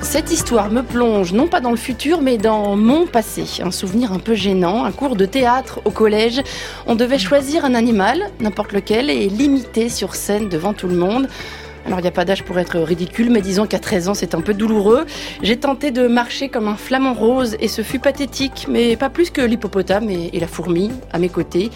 Cette histoire me plonge non pas dans le futur mais dans mon passé. Un souvenir un peu gênant, un cours de théâtre au collège. On devait choisir un animal, n'importe lequel, et l'imiter sur scène devant tout le monde. Alors il n'y a pas d'âge pour être ridicule, mais disons qu'à 13 ans c'est un peu douloureux. J'ai tenté de marcher comme un flamant rose et ce fut pathétique, mais pas plus que l'hippopotame et la fourmi à mes côtés.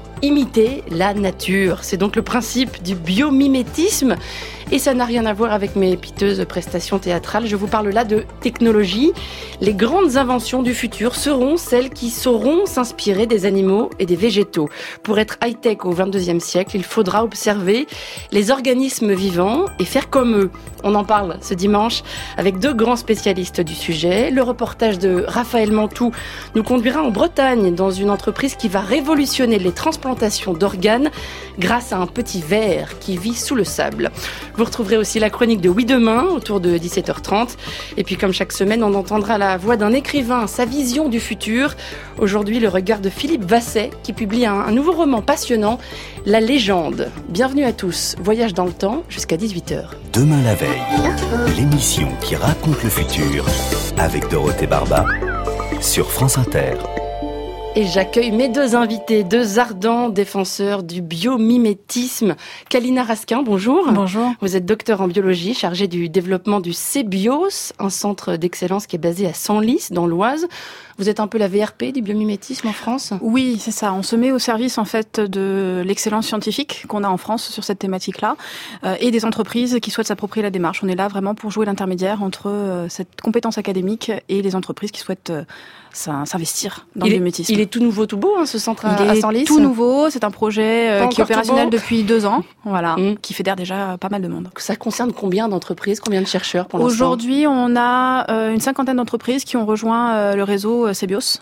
Imiter la nature, c'est donc le principe du biomimétisme. Et ça n'a rien à voir avec mes piteuses prestations théâtrales. Je vous parle là de technologie. Les grandes inventions du futur seront celles qui sauront s'inspirer des animaux et des végétaux. Pour être high-tech au XXIe siècle, il faudra observer les organismes vivants et faire comme eux. On en parle ce dimanche avec deux grands spécialistes du sujet. Le reportage de Raphaël Mantoux nous conduira en Bretagne dans une entreprise qui va révolutionner les transplantations d'organes grâce à un petit ver qui vit sous le sable. Vous retrouverez aussi la chronique de Oui Demain autour de 17h30. Et puis comme chaque semaine, on entendra la voix d'un écrivain, sa vision du futur. Aujourd'hui, le regard de Philippe Vasset qui publie un nouveau roman passionnant, La Légende. Bienvenue à tous. Voyage dans le temps jusqu'à 18h. Demain la veille, l'émission qui raconte le futur avec Dorothée Barba sur France Inter. Et j'accueille mes deux invités, deux ardents défenseurs du biomimétisme. Kalina Raskin, bonjour. Bonjour. Vous êtes docteur en biologie, chargée du développement du CBIOS, un centre d'excellence qui est basé à Senlis, dans l'Oise. Vous êtes un peu la VRP du biomimétisme en France ? Oui, c'est ça. On se met au service en fait de l'excellence scientifique qu'on a en France sur cette thématique-là et des entreprises qui souhaitent s'approprier la démarche. On est là vraiment pour jouer l'intermédiaire entre cette compétence académique et les entreprises qui souhaitent s'investir dans le biomimétisme. Il est tout nouveau, tout beau, hein, ce centre à Senlis ? Il est tout nouveau. C'est un projet qui est opérationnel depuis 2 ans, voilà, qui fédère déjà pas mal de monde. Ça concerne combien d'entreprises, combien de chercheurs pour l'instant ? Aujourd'hui, on a une 50aine d'entreprises qui ont rejoint le réseau CBIOS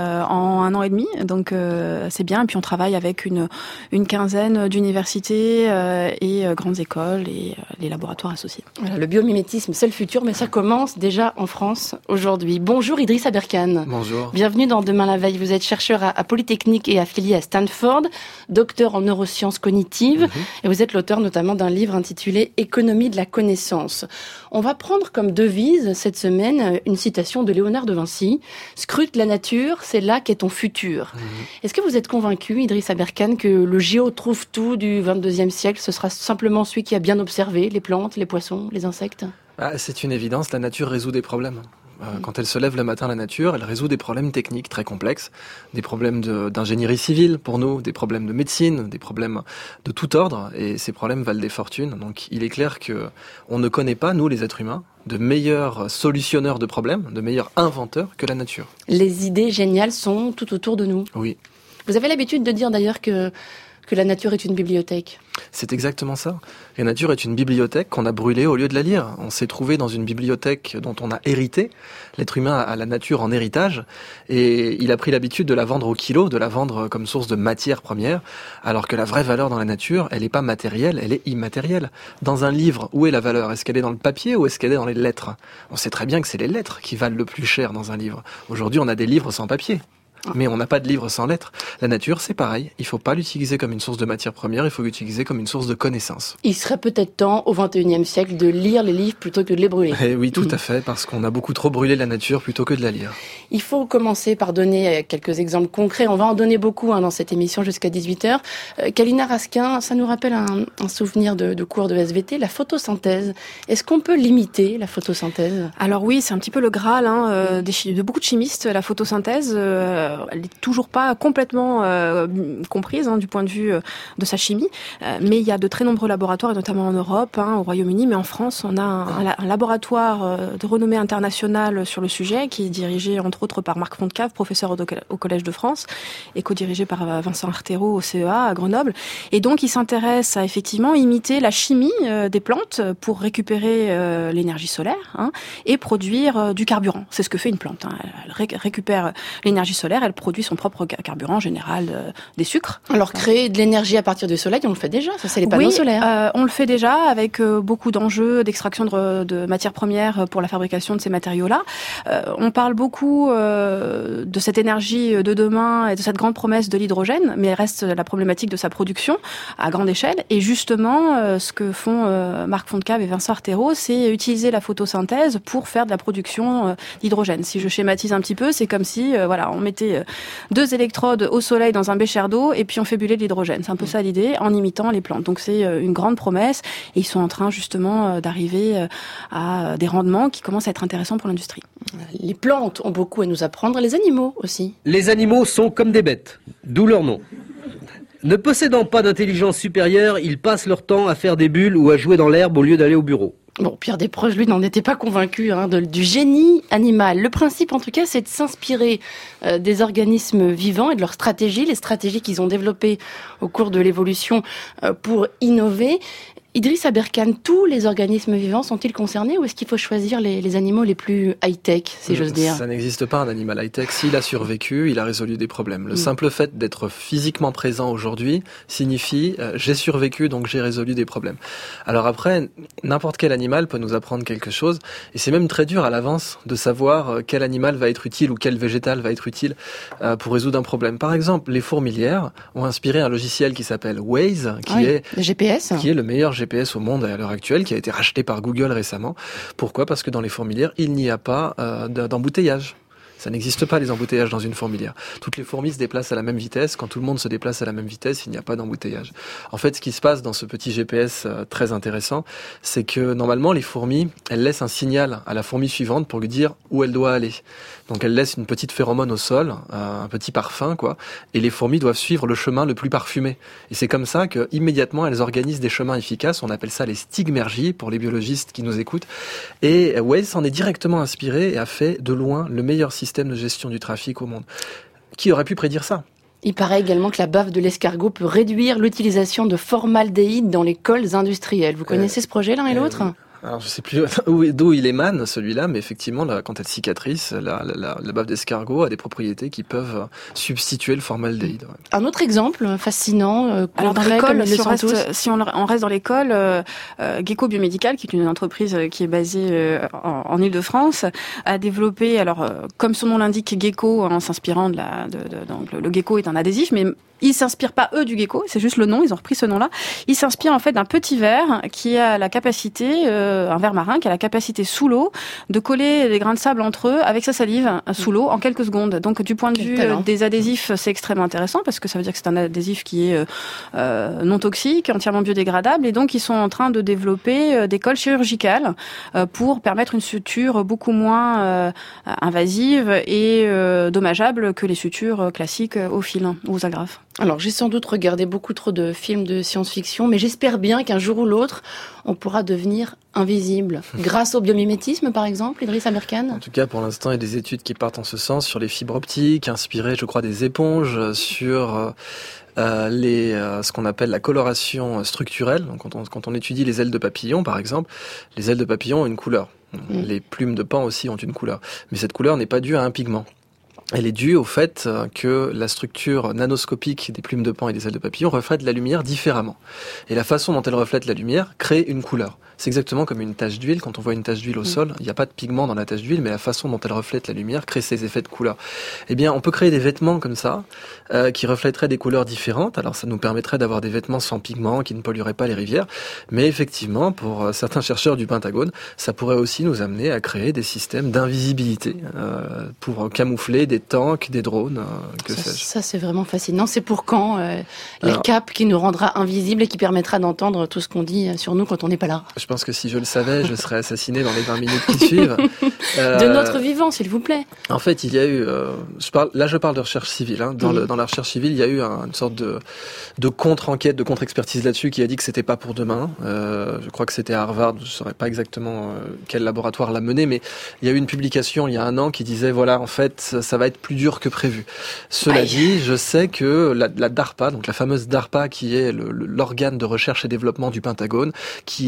en 1 an et demi, donc c'est bien. Et puis on travaille avec une quinzaine d'universités et grandes écoles et les laboratoires associés. Voilà, le biomimétisme, c'est le futur, mais ça commence déjà en France aujourd'hui. Bonjour Idriss Aberkane. Bonjour. Bienvenue dans Demain la veille. Vous êtes chercheur à Polytechnique et affilié à Stanford, docteur en neurosciences cognitives, et vous êtes l'auteur notamment d'un livre intitulé Économie de la connaissance. On va prendre comme devise cette semaine une citation de Léonard de Vinci. Scrute la nature, c'est là qu'est ton futur. Est-ce que vous êtes convaincu, Idriss Aberkane, que le géo trouve tout du XXIe siècle, ce sera simplement celui qui a bien observé les plantes, les poissons, les insectes ? C'est une évidence, la nature résout des problèmes. Quand elle se lève le matin, la nature, elle résout des problèmes techniques très complexes, des problèmes d'ingénierie civile pour nous, des problèmes de médecine, des problèmes de tout ordre, et ces problèmes valent des fortunes. Donc il est clair que on ne connaît pas, nous les êtres humains, de meilleurs solutionneurs de problèmes, de meilleurs inventeurs que la nature. Les idées géniales sont tout autour de nous. Oui. Vous avez l'habitude de dire d'ailleurs que la nature est une bibliothèque. C'est exactement ça. La nature est une bibliothèque qu'on a brûlée au lieu de la lire. On s'est trouvé dans une bibliothèque dont on a hérité. L'être humain a la nature en héritage et il a pris l'habitude de la vendre au kilo, de la vendre comme source de matière première, alors que la vraie valeur dans la nature, elle n'est pas matérielle, elle est immatérielle. Dans un livre, où est la valeur ? Est-ce qu'elle est dans le papier ou est-ce qu'elle est dans les lettres ? On sait très bien que c'est les lettres qui valent le plus cher dans un livre. Aujourd'hui, on a des livres sans papier. Mais on n'a pas de livre sans lettres. La nature, c'est pareil. Il ne faut pas l'utiliser comme une source de matière première, il faut l'utiliser comme une source de connaissance. Il serait peut-être temps, au XXIe siècle, de lire les livres plutôt que de les brûler. Eh oui, tout à fait, parce qu'on a beaucoup trop brûlé la nature plutôt que de la lire. Il faut commencer par donner quelques exemples concrets. On va en donner beaucoup dans cette émission jusqu'à 18h. Kalina Raskin, ça nous rappelle un souvenir de cours de SVT, la photosynthèse. Est-ce qu'on peut limiter la photosynthèse ? Alors oui, c'est un petit peu le Graal de beaucoup de chimistes, la photosynthèse. Elle n'est toujours pas complètement comprise du point de vue de sa chimie, mais il y a de très nombreux laboratoires, et notamment en Europe, au Royaume-Uni, mais en France, on a un laboratoire de renommée internationale sur le sujet, qui est dirigé entre autres par Marc Fontcave, professeur au Collège de France, et co-dirigé par Vincent Artero au CEA à Grenoble. Et donc, il s'intéresse à effectivement imiter la chimie des plantes pour récupérer l'énergie solaire et produire du carburant. C'est ce que fait une plante. Elle récupère l'énergie solaire Terre, elle produit son propre carburant, en général des sucres. Alors créer de l'énergie à partir du soleil, on le fait déjà, ça c'est les panneaux solaires. On le fait déjà avec beaucoup d'enjeux d'extraction de matières premières pour la fabrication de ces matériaux-là. On parle beaucoup de cette énergie de demain et de cette grande promesse de l'hydrogène, mais il reste la problématique de sa production à grande échelle. Et justement, ce que font Marc Fontcave et Vincent Artero, c'est utiliser la photosynthèse pour faire de la production d'hydrogène. Si je schématise un petit peu, c'est comme si on mettait 2 électrodes au soleil dans un bécher d'eau et puis on fait brûler de l'hydrogène. C'est un peu ça l'idée, en imitant les plantes. Donc c'est une grande promesse et ils sont en train justement d'arriver à des rendements qui commencent à être intéressants pour l'industrie. Les plantes ont beaucoup à nous apprendre, les animaux aussi. Les animaux sont comme des bêtes, d'où leur nom. Ne possédant pas d'intelligence supérieure, ils passent leur temps à faire des bulles ou à jouer dans l'herbe au lieu d'aller au bureau. Bon, Pierre Desproges, lui, n'en était pas convaincu du génie animal. Le principe, en tout cas, c'est de s'inspirer des organismes vivants et de leurs stratégies, les stratégies qu'ils ont développées au cours de l'évolution pour innover. Idriss Aberkane, tous les organismes vivants sont-ils concernés ou est-ce qu'il faut choisir les animaux les plus high-tech, si j'ose dire ? Ça n'existe pas un animal high-tech. S'il a survécu, il a résolu des problèmes. Le simple fait d'être physiquement présent aujourd'hui signifie j'ai survécu, donc j'ai résolu des problèmes. Alors après, n'importe quel animal peut nous apprendre quelque chose et c'est même très dur à l'avance de savoir quel animal va être utile ou quel végétal va être utile pour résoudre un problème. Par exemple, les fourmilières ont inspiré un logiciel qui s'appelle Waze, qui est le meilleur GPS au monde à l'heure actuelle, qui a été racheté par Google récemment. Pourquoi ? Parce que dans les fourmilières, il n'y a pas d'embouteillage. Ça n'existe pas les embouteillages dans une fourmilière. Toutes les fourmis se déplacent à la même vitesse. Quand tout le monde se déplace à la même vitesse, il n'y a pas d'embouteillage. En fait, ce qui se passe dans ce petit GPS très intéressant, c'est que normalement, les fourmis, elles laissent un signal à la fourmi suivante pour lui dire où elle doit aller. Donc elles laissent une petite phéromone au sol, un petit parfum, quoi. Et les fourmis doivent suivre le chemin le plus parfumé. Et c'est comme ça que immédiatement elles organisent des chemins efficaces. On appelle ça les stigmergies pour les biologistes qui nous écoutent. Et Waze s'en est directement inspiré et a fait de loin le meilleur système de gestion du trafic au monde. Qui aurait pu prédire ça ? Il paraît également que la bave de l'escargot peut réduire l'utilisation de formaldéhyde dans les cols industriels. Vous connaissez ce projet l'un et l'autre ? Alors je sais plus d'où il émane celui-là, mais effectivement quand elle cicatrice, la bave d'escargot a des propriétés qui peuvent substituer le formaldéhyde. Ouais. Un autre exemple fascinant, alors dans l'école, si on reste dans l'école, Gecko Biomédical, qui est une entreprise qui est basée en Île-de-France, a développé, comme son nom l'indique, Gecko, en s'inspirant donc le gecko est un adhésif, mais ils s'inspirent pas eux du gecko, c'est juste le nom, ils ont repris ce nom-là. Ils s'inspirent en fait d'un petit verre qui a la capacité, un verre marin qui a la capacité sous l'eau de coller des grains de sable entre eux avec sa salive sous l'eau en quelques secondes. Donc du point de vue des adhésifs, c'est extrêmement intéressant parce que ça veut dire que c'est un adhésif qui est non toxique, entièrement biodégradable et donc ils sont en train de développer des colles chirurgicales pour permettre une suture beaucoup moins invasive et dommageable que les sutures classiques au fil ou aux agrafes. Alors, j'ai sans doute regardé beaucoup trop de films de science-fiction, mais j'espère bien qu'un jour ou l'autre, on pourra devenir invisible. Grâce au biomimétisme, par exemple, Idriss Aberkane ? En tout cas, pour l'instant, il y a des études qui partent en ce sens sur les fibres optiques, inspirées, je crois, des éponges, sur ce qu'on appelle la coloration structurelle. Donc, quand on étudie les ailes de papillon, par exemple, les ailes de papillon ont une couleur. Les plumes de paon aussi ont une couleur. Mais cette couleur n'est pas due à un pigment. Elle est due au fait que la structure nanoscopique des plumes de paon et des ailes de papillon reflète la lumière différemment. Et la façon dont elle reflète la lumière crée une couleur. C'est exactement comme une tache d'huile. Quand on voit une tache d'huile au sol, il n'y a pas de pigment dans la tache d'huile, mais la façon dont elle reflète la lumière crée ces effets de couleur. Eh bien, on peut créer des vêtements comme ça, qui reflèteraient des couleurs différentes. Alors, ça nous permettrait d'avoir des vêtements sans pigment, qui ne pollueraient pas les rivières. Mais effectivement, pour certains chercheurs du Pentagone, ça pourrait aussi nous amener à créer des systèmes d'invisibilité, pour camoufler des tanks, des drones, que sais-je. Ça, c'est vraiment fascinant. C'est pour quand la cape qui nous rendra invisibles et qui permettra d'entendre tout ce qu'on dit sur nous quand on n'est pas là ? Je pense que si je le savais, je serais assassiné dans les 20 minutes qui suivent. De notre vivant, s'il vous plaît. En fait, il y a eu... je parle de recherche civile. Hein. Dans la recherche civile, il y a eu une sorte de contre-enquête, de contre-expertise là-dessus qui a dit que c'était pas pour demain. Je crois que c'était à Harvard, je ne saurais pas exactement quel laboratoire l'a mené, mais il y a eu une publication il y a 1 an qui disait, voilà, en fait, ça va être plus dur que prévu. Cela dit, je sais que la DARPA, donc la fameuse DARPA qui est l'organe de recherche et développement du Pentagone, qui est ultra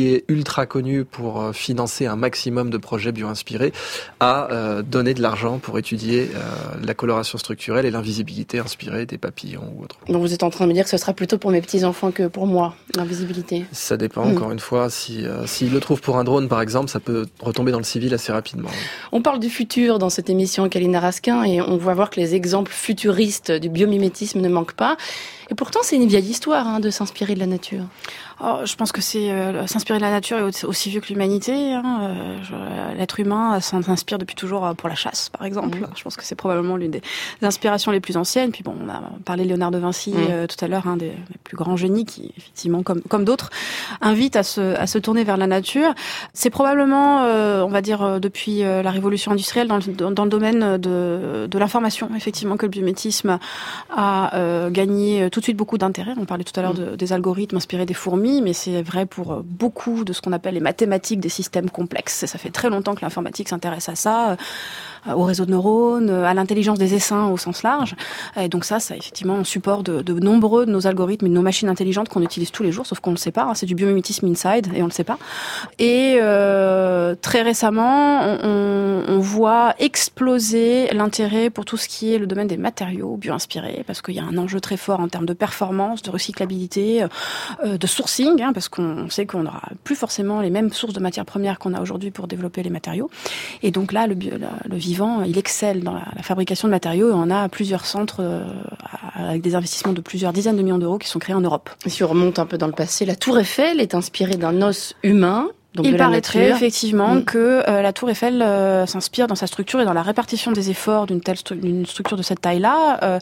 ultra connu pour financer un maximum de projets bio-inspirés, a donné de l'argent pour étudier la coloration structurelle et l'invisibilité inspirée des papillons ou autres. Donc vous êtes en train de me dire que ce sera plutôt pour mes petits-enfants que pour moi, l'invisibilité. Ça dépend, encore une fois. S'ils le trouvent pour un drone, par exemple, ça peut retomber dans le civil assez rapidement. On parle du futur dans cette émission avec Alina Raskin et on va voir que les exemples futuristes du biomimétisme ne manquent pas. Et pourtant, c'est une vieille histoire de s'inspirer de la nature. Je pense que c'est s'inspirer de la nature est aussi vieux que l'humanité. L'être humain s'inspire depuis toujours pour la chasse, par exemple. Je pense que c'est probablement l'une des inspirations les plus anciennes. Puis bon, on a parlé de Léonard de Vinci tout à l'heure, un des plus grands génies qui, effectivement, comme d'autres, invite à se tourner vers la nature. C'est probablement, on va dire, depuis la révolution industrielle, dans le domaine de l'information, effectivement, que le biomimétisme a gagné tout de suite beaucoup d'intérêt. On parlait tout à l'heure des algorithmes inspirés des fourmis, mais c'est vrai pour beaucoup de ce qu'on appelle les mathématiques des systèmes complexes. Et ça fait très longtemps que l'informatique s'intéresse à ça, au réseau de neurones, à l'intelligence des essaims au sens large. Et donc ça effectivement, on support de nombreux de nos algorithmes et de nos machines intelligentes qu'on utilise tous les jours, sauf qu'on ne le sait pas. C'est du biomimétisme inside et on ne le sait pas. Et très récemment, on voit exploser l'intérêt pour tout ce qui est le domaine des matériaux bio-inspirés, parce qu'il y a un enjeu très fort en termes de performance, de recyclabilité, de sourcing, parce qu'on sait qu'on n'aura plus forcément les mêmes sources de matières premières qu'on a aujourd'hui pour développer les matériaux. Et donc là, le vivant, il excelle dans la fabrication de matériaux et on a plusieurs centres avec des investissements de plusieurs dizaines de millions d'euros qui sont créés en Europe. Et si on remonte un peu dans le passé, la Tour Eiffel est inspirée d'un os humain. Donc il paraîtrait effectivement que la Tour Eiffel s'inspire dans sa structure et dans la répartition des efforts d'une structure de cette taille-là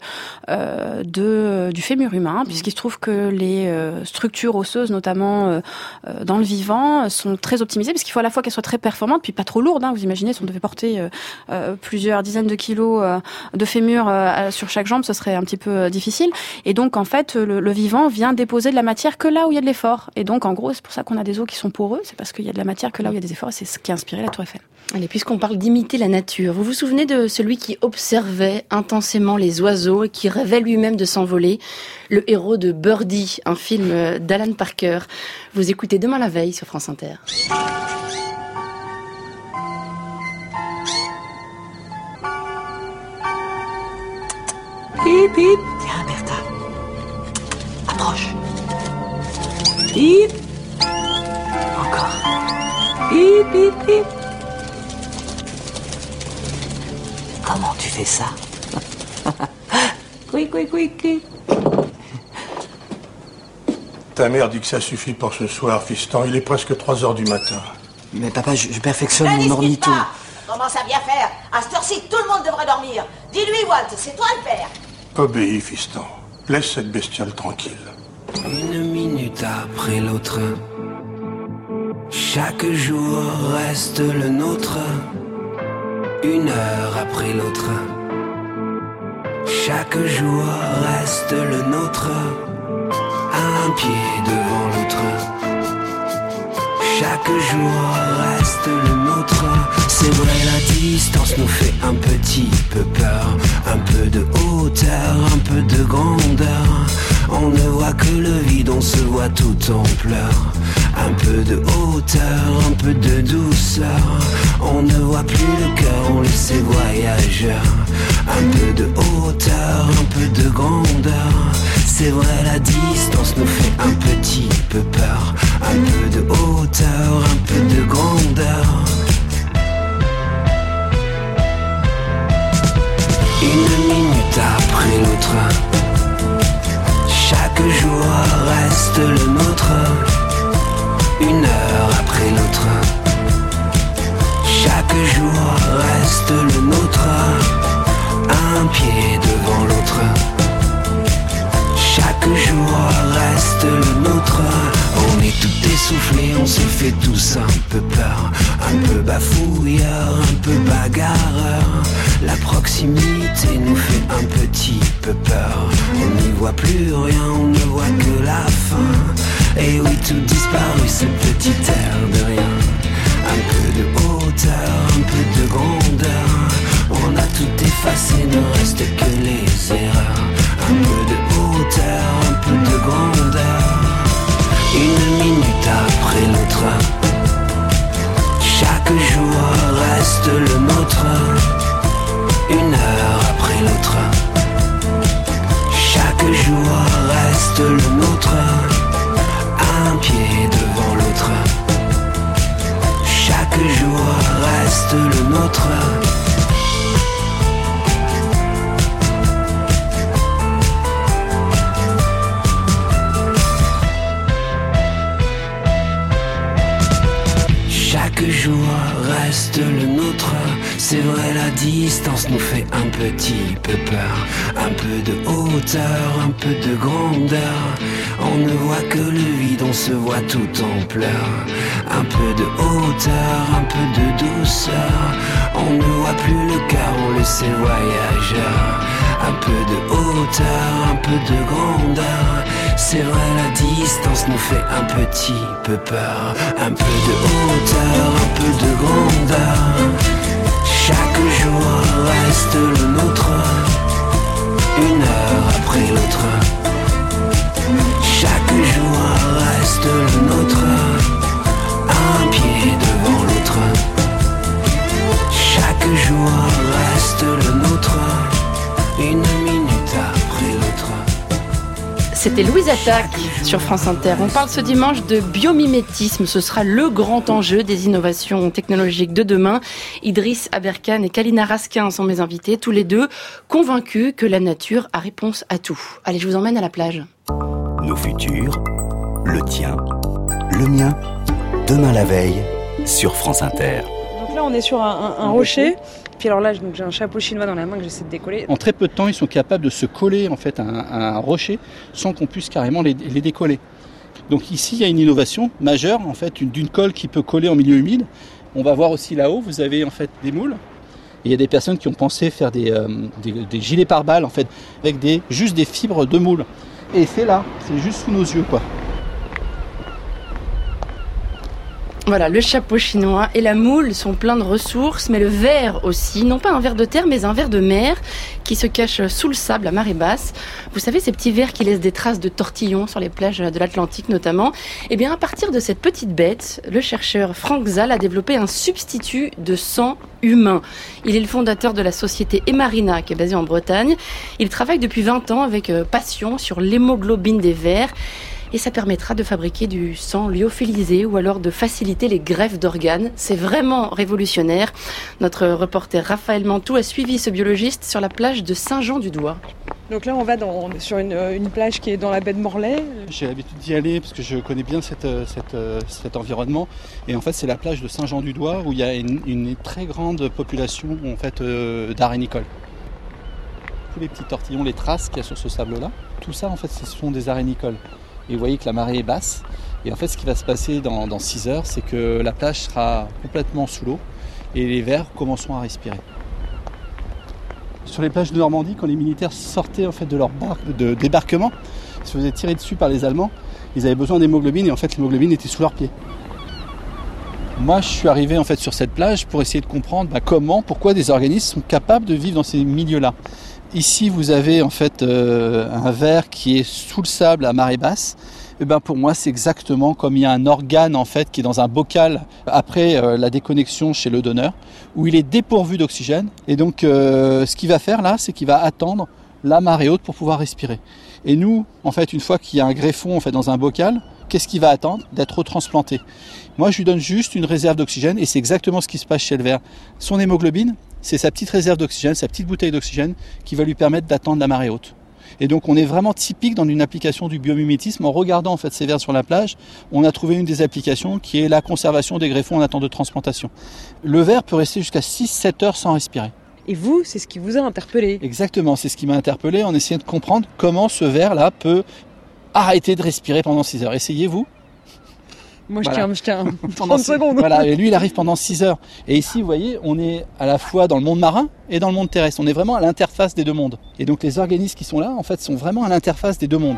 du fémur humain, puisqu'il se trouve que les structures osseuses, notamment dans le vivant, sont très optimisées, parce qu'il faut à la fois qu'elles soient très performantes, puis pas trop lourdes. Vous imaginez, si on devait porter plusieurs dizaines de kilos de fémur sur chaque jambe, ce serait un petit peu difficile. Et donc en fait, le vivant vient déposer de la matière que là où il y a de l'effort. Et donc en gros, c'est pour ça qu'on a des os qui sont poreux, c'est parce qu'il y a de la matière que là où il y a des efforts, et c'est ce qui a inspiré la Tour Eiffel. Allez, puisqu'on parle d'imiter la nature, vous vous souvenez de celui qui observait intensément les oiseaux et qui rêvait lui-même de s'envoler, le héros de Birdie, un film d'Alan Parker. Vous écoutez Demain la veille sur France Inter. Hip hip. Tiens Bertha, approche. Hip. Encore. Hip, hip, hip. Comment tu fais ça? Quick, quick, quick, quick. Ta mère dit que ça suffit pour ce soir, fiston. Il est presque 3h du matin. Mais papa, je perfectionne mon ornitho. Commence à bien faire. À cette heure-ci, tout le monde devrait dormir. Dis-lui, Walt, c'est toi le père. Obéis, fiston. Laisse cette bestiole tranquille. Une minute après l'autre, chaque jour reste le nôtre. Une heure après l'autre, chaque jour reste le nôtre. Un pied devant l'autre, chaque jour reste le nôtre. C'est vrai, la distance nous fait un petit peu peur. Un peu de hauteur, un peu de grandeur. On ne voit que le vide, on se voit tout en pleurs. Un peu de hauteur, un peu de douceur. On ne voit plus le cœur, on laisse ses voyageurs. Un peu de hauteur, un peu de grandeur. C'est vrai, la distance nous fait un petit peu peur. Un peu de hauteur, un peu de grandeur. Une minute après l'autre, chaque jour reste le nôtre. Une heure après l'autre, chaque jour reste le nôtre. Un pied devant l'autre, chaque jour reste le nôtre. On est tout essoufflé, on se fait tous un peu peur. Un peu bafouilleur, un peu bagarreur. La proximité nous fait un petit peu peur. On n'y voit plus rien, on ne voit que la fin. Et oui, tout disparu, ce petit air de rien. Un peu de hauteur, un peu de grandeur. On a tout effacé, ne reste que les erreurs. Un peu de hauteur, un peu de grandeur. Une minute après l'autre, jour reste le nôtre, une heure après l'autre. Chaque jour reste le nôtre, un pied devant l'autre. Chaque jour reste le nôtre. Chaque jour reste le nôtre. C'est vrai, la distance nous fait un petit peu peur. Un peu de hauteur, un peu de grandeur. On ne voit que le vide, on se voit tout en pleurs. Un peu de hauteur, un peu de douceur. On ne voit plus le cœur, on le sait voyageur. Un peu de hauteur, un peu de grandeur. C'est vrai, la distance nous fait un petit peu peur. Un peu de hauteur, un peu de grandeur. Chaque jour reste le nôtre, une heure après l'autre. Chaque jour reste le nôtre, un pied devant l'autre. Chaque jour reste le nôtre, une minute après l'autre. C'était Louise Attaque sur France Inter. On parle ce dimanche de biomimétisme. Ce sera le grand enjeu des innovations technologiques de demain. Idriss Aberkan et Kalina Raskin sont mes invités, tous les deux convaincus que la nature a réponse à tout. Allez, je vous emmène à la plage. Nos futurs, le tien, le mien, demain la veille, sur France Inter. Donc là, on est sur un rocher. Puis alors là, j'ai un chapeau chinois dans la main que j'essaie de décoller. En très peu de temps, ils sont capables de se coller en fait à un rocher sans qu'on puisse carrément les décoller. Donc ici, il y a une innovation majeure en fait d'une colle qui peut coller en milieu humide. On va voir aussi là-haut, vous avez en fait des moules. Et il y a des personnes qui ont pensé faire des gilets pare-balles en fait avec juste des fibres de moules. Et c'est là, c'est juste sous nos yeux quoi. Voilà, le chapeau chinois et la moule sont pleins de ressources, mais le ver aussi, non pas un ver de terre, mais un ver de mer qui se cache sous le sable à marée basse. Vous savez, ces petits vers qui laissent des traces de tortillons sur les plages de l'Atlantique notamment. Eh bien, à partir de cette petite bête, le chercheur Frank Zal a développé un substitut de sang humain. Il est le fondateur de la société Emarina, qui est basée en Bretagne. Il travaille depuis 20 ans avec passion sur l'hémoglobine des vers. Et ça permettra de fabriquer du sang lyophilisé ou alors de faciliter les greffes d'organes. C'est vraiment révolutionnaire. Notre reporter Raphaël Mantoux a suivi ce biologiste sur la plage de Saint-Jean-du-Doigt. Donc là, on va sur une plage qui est dans la baie de Morlaix. J'ai l'habitude d'y aller parce que je connais bien cet environnement. Et en fait, c'est la plage de Saint-Jean-du-Doigt où il y a une très grande population en fait, d'arénicoles. Tous les petits tortillons, les traces qu'il y a sur ce sable-là, tout ça, en fait, ce sont des arénicoles. Et vous voyez que la marée est basse. Et en fait, ce qui va se passer dans 6 heures, c'est que la plage sera complètement sous l'eau et les vers commenceront à respirer. Sur les plages de Normandie, quand les militaires sortaient en fait, de leur barque de débarquement, ils se faisaient tirer dessus par les Allemands, ils avaient besoin d'hémoglobine et en fait, l'hémoglobine était sous leurs pieds. Moi, je suis arrivé en fait, sur cette plage pour essayer de comprendre pourquoi des organismes sont capables de vivre dans ces milieux-là. Ici, vous avez en fait un ver qui est sous le sable à marée basse. Et ben pour moi, c'est exactement comme il y a un organe en fait qui est dans un bocal après la déconnexion chez le donneur, où il est dépourvu d'oxygène. Et donc, ce qu'il va faire là, c'est qu'il va attendre la marée haute pour pouvoir respirer. Et nous, en fait, une fois qu'il y a un greffon en fait dans un bocal, qu'est-ce qu'il va attendre? D'être retransplanté. Moi, je lui donne juste une réserve d'oxygène et c'est exactement ce qui se passe chez le ver. Son hémoglobine, c'est sa petite réserve d'oxygène, sa petite bouteille d'oxygène qui va lui permettre d'attendre la marée haute. Et donc on est vraiment typique dans une application du biomimétisme. En regardant en fait ces vers sur la plage, on a trouvé une des applications qui est la conservation des greffons en attente de transplantation. Le ver peut rester jusqu'à 6-7 heures sans respirer. Et vous, c'est ce qui vous a interpellé? Exactement, c'est ce qui m'a interpellé en essayant de comprendre comment ce ver-là peut arrêter de respirer pendant 6 heures. Essayez-vous. Moi, je tiens 30 secondes. Voilà, et lui, il arrive pendant 6 heures. Et ici, vous voyez, on est à la fois dans le monde marin et dans le monde terrestre. On est vraiment à l'interface des deux mondes. Et donc, les organismes qui sont là, en fait, sont vraiment à l'interface des deux mondes.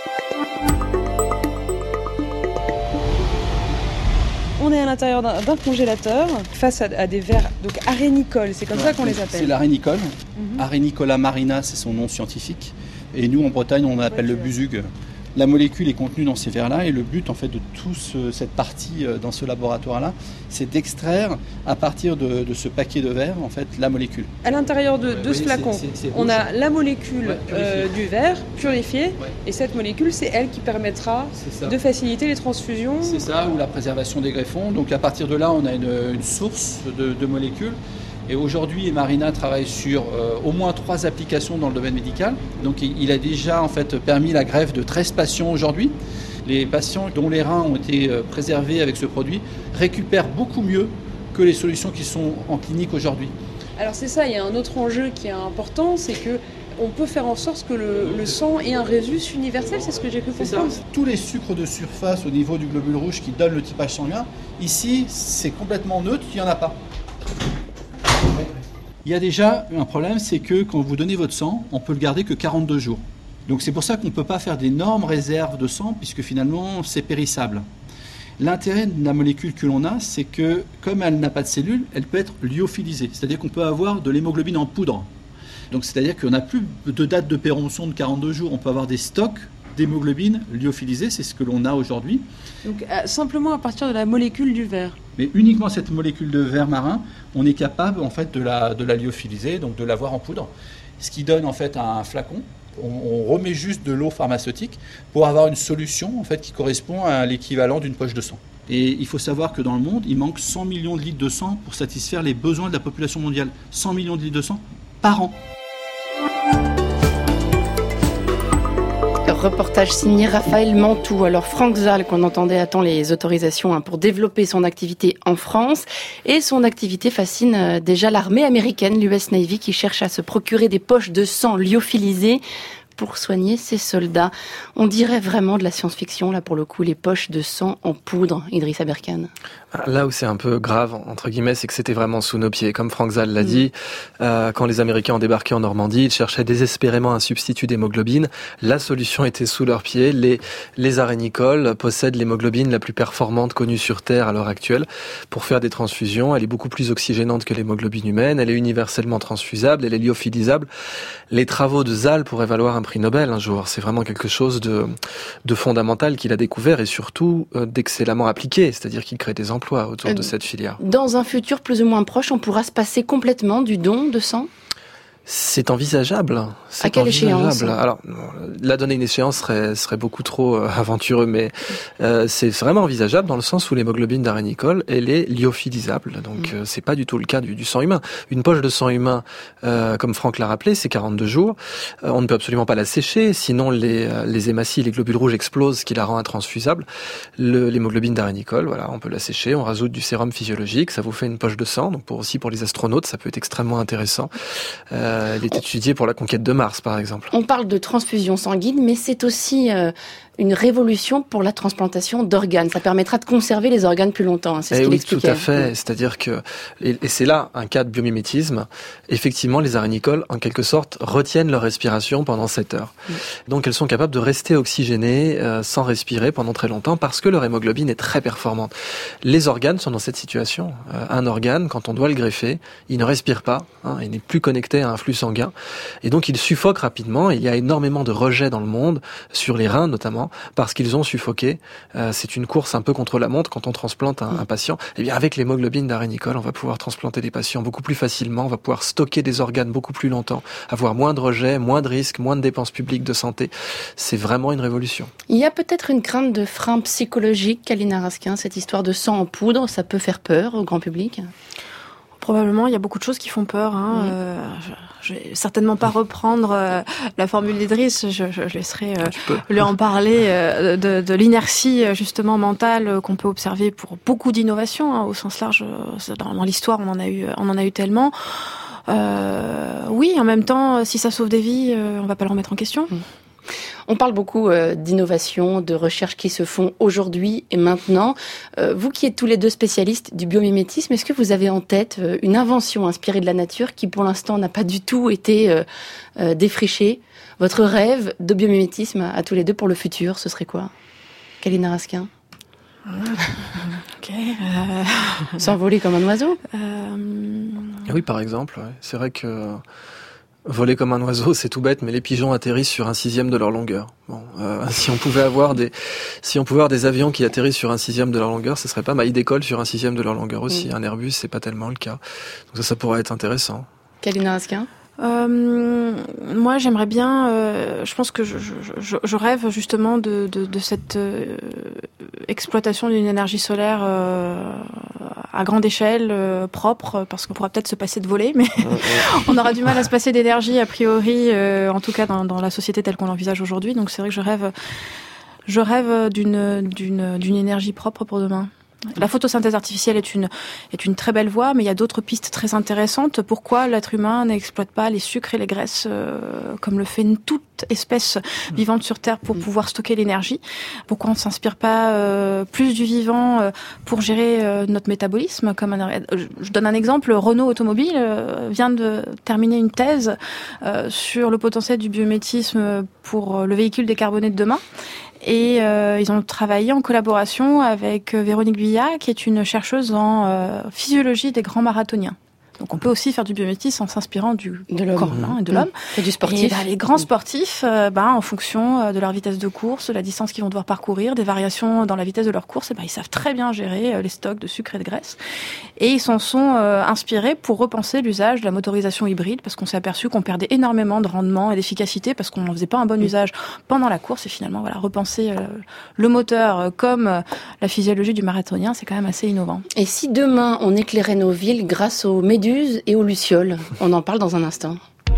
On est à l'intérieur d'un congélateur face à des vers donc arénicoles. C'est comme ça qu'on les appelle. C'est l'arénicole. Arénicola marina, c'est son nom scientifique. Et nous, en Bretagne, on l'appelle le busug. La molécule est contenue dans ces verres-là et le but en fait de cette partie dans ce laboratoire-là, c'est d'extraire à partir de ce paquet de verre en fait la molécule. À l'intérieur de ce flacon, on a la molécule du verre purifiée et cette molécule, c'est elle qui permettra de faciliter les transfusions. C'est ça, ou la préservation des greffons. Donc à partir de là, on a une source de molécules. Et aujourd'hui, Marina travaille sur au moins 3 applications dans le domaine médical. Donc il a déjà en fait permis la greffe de 13 patients aujourd'hui. Les patients dont les reins ont été préservés avec ce produit récupèrent beaucoup mieux que les solutions qui sont en clinique aujourd'hui. Alors c'est ça, il y a un autre enjeu qui est important, c'est que on peut faire en sorte que le sang ait un résus universel, c'est ce que j'ai pu comprendre. Tous les sucres de surface au niveau du globule rouge qui donnent le typage sanguin, ici c'est complètement neutre, il n'y en a pas. Il y a déjà un problème, c'est que quand vous donnez votre sang, on peut le garder que 42 jours. Donc c'est pour ça qu'on ne peut pas faire d'énormes réserves de sang, puisque finalement c'est périssable. L'intérêt de la molécule que l'on a, c'est que comme elle n'a pas de cellules, elle peut être lyophilisée. C'est-à-dire qu'on peut avoir de l'hémoglobine en poudre. Donc c'est-à-dire qu'on n'a plus de date de péremption de 42 jours, on peut avoir des stocks d'hémoglobine lyophilisée, c'est ce que l'on a aujourd'hui. Donc simplement à partir de la molécule du verre. Mais uniquement cette molécule de verre marin, on est capable en fait de la lyophiliser, donc de l'avoir en poudre. Ce qui donne en fait un flacon. On remet juste de l'eau pharmaceutique pour avoir une solution en fait qui correspond à l'équivalent d'une poche de sang. Et il faut savoir que dans le monde, il manque 100 millions de litres de sang pour satisfaire les besoins de la population mondiale. 100 millions de litres de sang par an. Reportage signé Raphaël Mantoux. Alors Franck Zahl, qu'on entendait, attend les autorisations pour développer son activité en France. Et son activité fascine déjà l'armée américaine, l'US Navy, qui cherche à se procurer des poches de sang lyophilisées pour soigner ses soldats. On dirait vraiment de la science-fiction, là pour le coup, les poches de sang en poudre, Idriss Aberkane. Là où c'est un peu grave, entre guillemets, c'est que c'était vraiment sous nos pieds. Comme Franck Zahl l'a dit, quand les Américains ont débarqué en Normandie, ils cherchaient désespérément un substitut d'hémoglobine. La solution était sous leurs pieds. Les arénicoles possèdent l'hémoglobine la plus performante connue sur Terre à l'heure actuelle pour faire des transfusions. Elle est beaucoup plus oxygénante que l'hémoglobine humaine. Elle est universellement transfusable. Elle est lyophilisable. Les travaux de Zahl pourraient valoir un prix Nobel un jour. C'est vraiment quelque chose de fondamental qu'il a découvert et surtout d'excellemment appliqué. C'est-à-dire qu'il crée des emplois autour de cette filière. Dans un futur plus ou moins proche, on pourra se passer complètement du don de sang ? C'est envisageable. À quelle échéance ? Alors, la donner une échéance serait beaucoup trop aventureux, mais c'est vraiment envisageable dans le sens où l'hémoglobine d'arénicole, elle est lyophilisable. Donc, c'est pas du tout le cas du sang humain. Une poche de sang humain, comme Franck l'a rappelé, c'est 42 jours. On ne peut absolument pas la sécher, sinon les hématies, les globules rouges explosent, ce qui la rend intransfusable. L'hémoglobine d'arénicole, voilà, on peut la sécher, on rajoute du sérum physiologique, ça vous fait une poche de sang. Donc, aussi pour les astronautes, ça peut être extrêmement intéressant. Elle est étudiée pour la conquête de Mars, par exemple. On parle de transfusion sanguine, mais c'est aussi une révolution pour la transplantation d'organes. Ça permettra de conserver les organes plus longtemps, c'est ce qu'il expliquait. Tout à fait. C'est-à-dire que, et c'est là un cas de biomimétisme, effectivement, les arénicoles, en quelque sorte, retiennent leur respiration pendant 7 heures. Donc, elles sont capables de rester oxygénées sans respirer pendant très longtemps parce que leur hémoglobine est très performante. Les organes sont dans cette situation. Un organe, quand on doit le greffer, il ne respire pas, il n'est plus connecté à un flux sanguin, et donc il suffoque rapidement. Il y a énormément de rejets dans le monde, sur les reins notamment, parce qu'ils ont suffoqué. C'est une course un peu contre la montre quand on transplante un patient. Et bien avec l'hémoglobine d'arénicole, on va pouvoir transplanter des patients beaucoup plus facilement, on va pouvoir stocker des organes beaucoup plus longtemps, avoir moins de rejets, moins de risques, moins de dépenses publiques de santé. C'est vraiment une révolution. Il y a peut-être une crainte de frein psychologique, Kalina Raskin, cette histoire de sang en poudre, ça peut faire peur au grand public ? Probablement, il y a beaucoup de choses qui font peur. Je vais certainement pas reprendre la formule d'Idriss. Je laisserai lui en parler de l'inertie justement mentale qu'on peut observer pour beaucoup d'innovations au sens large. Dans l'histoire, on en a eu tellement. Oui, en même temps, si ça sauve des vies, on va pas le remettre en question. On parle beaucoup d'innovation, de recherches qui se font aujourd'hui et maintenant. Vous qui êtes tous les deux spécialistes du biomimétisme, est-ce que vous avez en tête une invention inspirée de la nature qui pour l'instant n'a pas du tout été défrichée ? Votre rêve de biomimétisme à tous les deux pour le futur, ce serait quoi ? Kalina Raskin ? Ok. S'envoler comme un oiseau ? Oui, par exemple. Ouais. C'est vrai que Voler comme un oiseau, c'est tout bête, mais les pigeons atterrissent sur 1/6 de leur longueur. Bon, si on pouvait avoir des avions qui atterrissent sur 1/6 de leur longueur, ce serait pas mal. Ils décollent sur 1/6 de leur longueur aussi. Un Airbus, c'est pas tellement le cas. Donc ça pourrait être intéressant. Kalina Askin? Moi, j'aimerais bien. Je pense que je rêve justement de cette exploitation d'une énergie solaire à grande échelle, propre, parce qu'on pourra peut-être se passer de voler, mais on aura du mal à se passer d'énergie a priori, en tout cas dans la société telle qu'on l'envisage aujourd'hui. Donc c'est vrai que je rêve d'une énergie propre pour demain. La photosynthèse artificielle est une très belle voie, mais il y a d'autres pistes très intéressantes. Pourquoi l'être humain n'exploite pas les sucres et les graisses comme le fait toute espèce vivante sur Terre pour pouvoir stocker l'énergie? Pourquoi on ne s'inspire pas plus du vivant pour gérer notre métabolisme? Je donne un exemple. Renault Automobile vient de terminer une thèse sur le potentiel du biomimétisme pour le véhicule décarboné de demain. Et ils ont travaillé en collaboration avec Véronique Billat, qui est une chercheuse en physiologie des grands marathoniens. Donc on peut aussi faire du biomimétisme en s'inspirant de corps humain et de l'homme. Et du sportif. Et les grands sportifs, en fonction de leur vitesse de course, de la distance qu'ils vont devoir parcourir, des variations dans la vitesse de leur course, ils savent très bien gérer les stocks de sucre et de graisse. Et ils s'en sont inspirés pour repenser l'usage de la motorisation hybride, parce qu'on s'est aperçu qu'on perdait énormément de rendement et d'efficacité parce qu'on n'en faisait pas un bon usage pendant la course. Et finalement, repenser le moteur comme la physiologie du marathonien, c'est quand même assez innovant. Et si demain on éclairait nos villes grâce aux méduses et aux lucioles? On en parle dans un instant.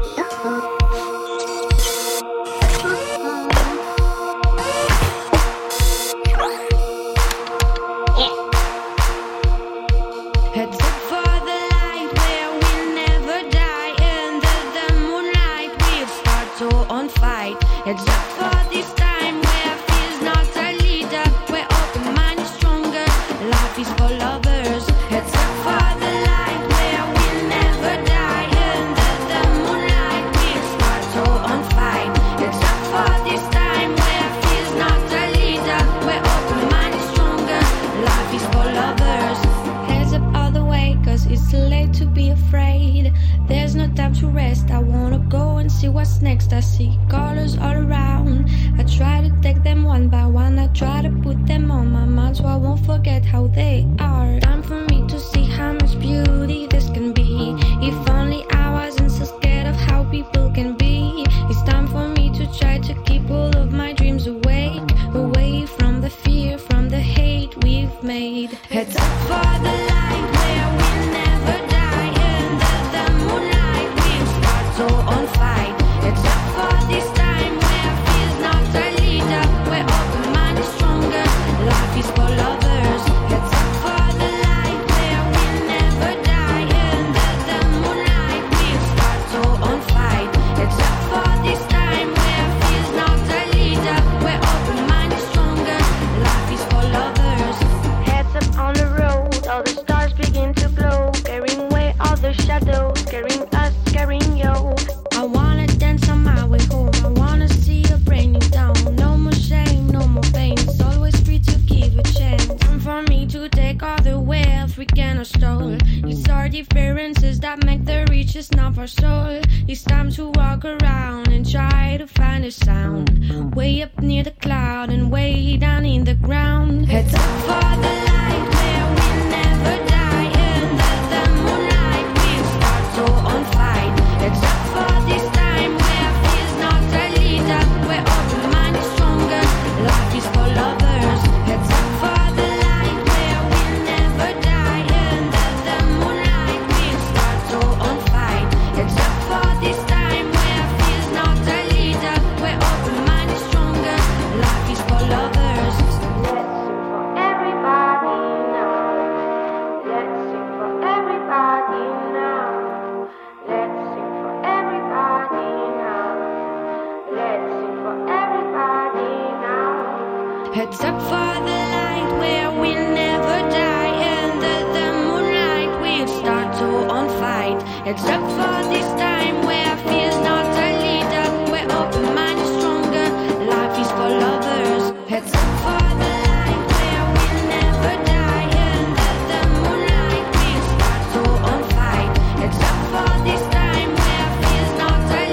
What's next? I see colors all around. I try to take them one by one. I try to put them on my mind so I won't forget how they are. Time for me to see how much beauty this can be. If only I wasn't so scared of how people can be. It's time for me to try to keep all of my dreams awake, away from the fear, from the hate we've made. Heads up for the light where we'll never die. Under the moonlight we'll start so on fire. It's up for this time where fear's not a leader, where open mind is stronger, life is for lovers. It's up for the light where we'll never die. Under the moonlight we'll start so on fire. It's up for this time where fear's not a leader, where open mind is stronger, life is for lovers. Heads up on the road, all the stars begin to glow, carrying away all the shadows, carrying us, carrying you. I wanna dance on my way home. I wanna see a brand new town. No more shame, no more pain. It's always free to give a chance. Time for me to take all the wealth we cannot stole. It's our differences that make the richest of our soul. It's time to walk around and try to find a sound. Way up near the cloud and way down in the ground. Heads up for the light where we'll never die. Under the moonlight we'll start so on fire. Heads up for this time where fear's not a leader, where open mind is stronger, life is for lovers. Heads up for the light where we'll never die. Under the moonlight we'll start so on fire. Heads up for this time where fear's not a leader, where open mind is stronger, life is for lovers. Let's sing for everybody now. Let's sing for everybody now. Let's sing for everybody now. Let's sing for everybody now. Heads up for the light where we'll never die. Under the moonlight we'll start to on fight. Heads up for this time where fear's not a leader, where open mind is stronger, life is for lovers. Heads up for the light where we'll never die. Under the moonlight we'll start to on fight. Heads up for this time where fear's not a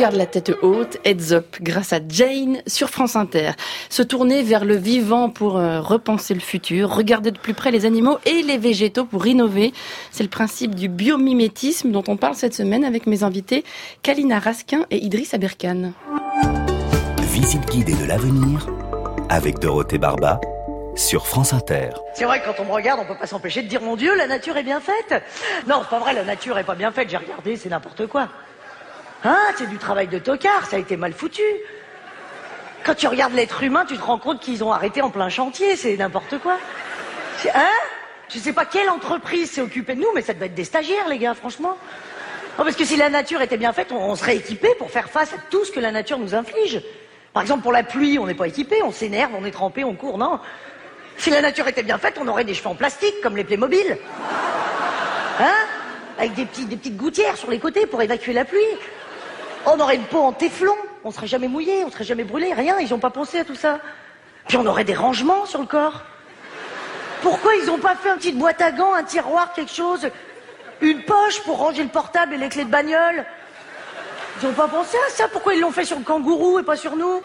garde la tête haute, heads up, grâce à Jane sur France Inter. Se tourner vers le vivant pour repenser le futur, regarder de plus près les animaux et les végétaux pour innover. C'est le principe du biomimétisme dont on parle cette semaine avec mes invités Kalina Raskin et Idriss Aberkane. Visite guidée de l'avenir avec Dorothée Barba sur France Inter. C'est vrai que quand on me regarde, on peut pas s'empêcher de dire mon Dieu, la nature est bien faite. Non, c'est pas vrai, la nature est pas bien faite, j'ai regardé, c'est n'importe quoi. Hein, c'est du travail de tocard, ça a été mal foutu. Quand tu regardes l'être humain, tu te rends compte qu'ils ont arrêté en plein chantier, c'est n'importe quoi. Hein? Je sais pas quelle entreprise s'est occupée de nous, mais ça devait être des stagiaires, les gars, franchement. Non, parce que si la nature était bien faite, on serait équipé pour faire face à tout ce que la nature nous inflige. Par exemple, pour la pluie, on n'est pas équipé, on s'énerve, on est trempé, on court, non. Si la nature était bien faite, on aurait des cheveux en plastique, comme les Playmobil. Hein? Avec des petites gouttières sur les côtés pour évacuer la pluie. On aurait une peau en téflon, on serait jamais mouillé, on serait jamais brûlé, rien, ils ont pas pensé à tout ça. Puis on aurait des rangements sur le corps. Pourquoi ils ont pas fait une petite boîte à gants, un tiroir, quelque chose? Une poche pour ranger le portable et les clés de bagnole? Ils ont pas pensé à ça? Pourquoi ils l'ont fait sur le kangourou et pas sur nous?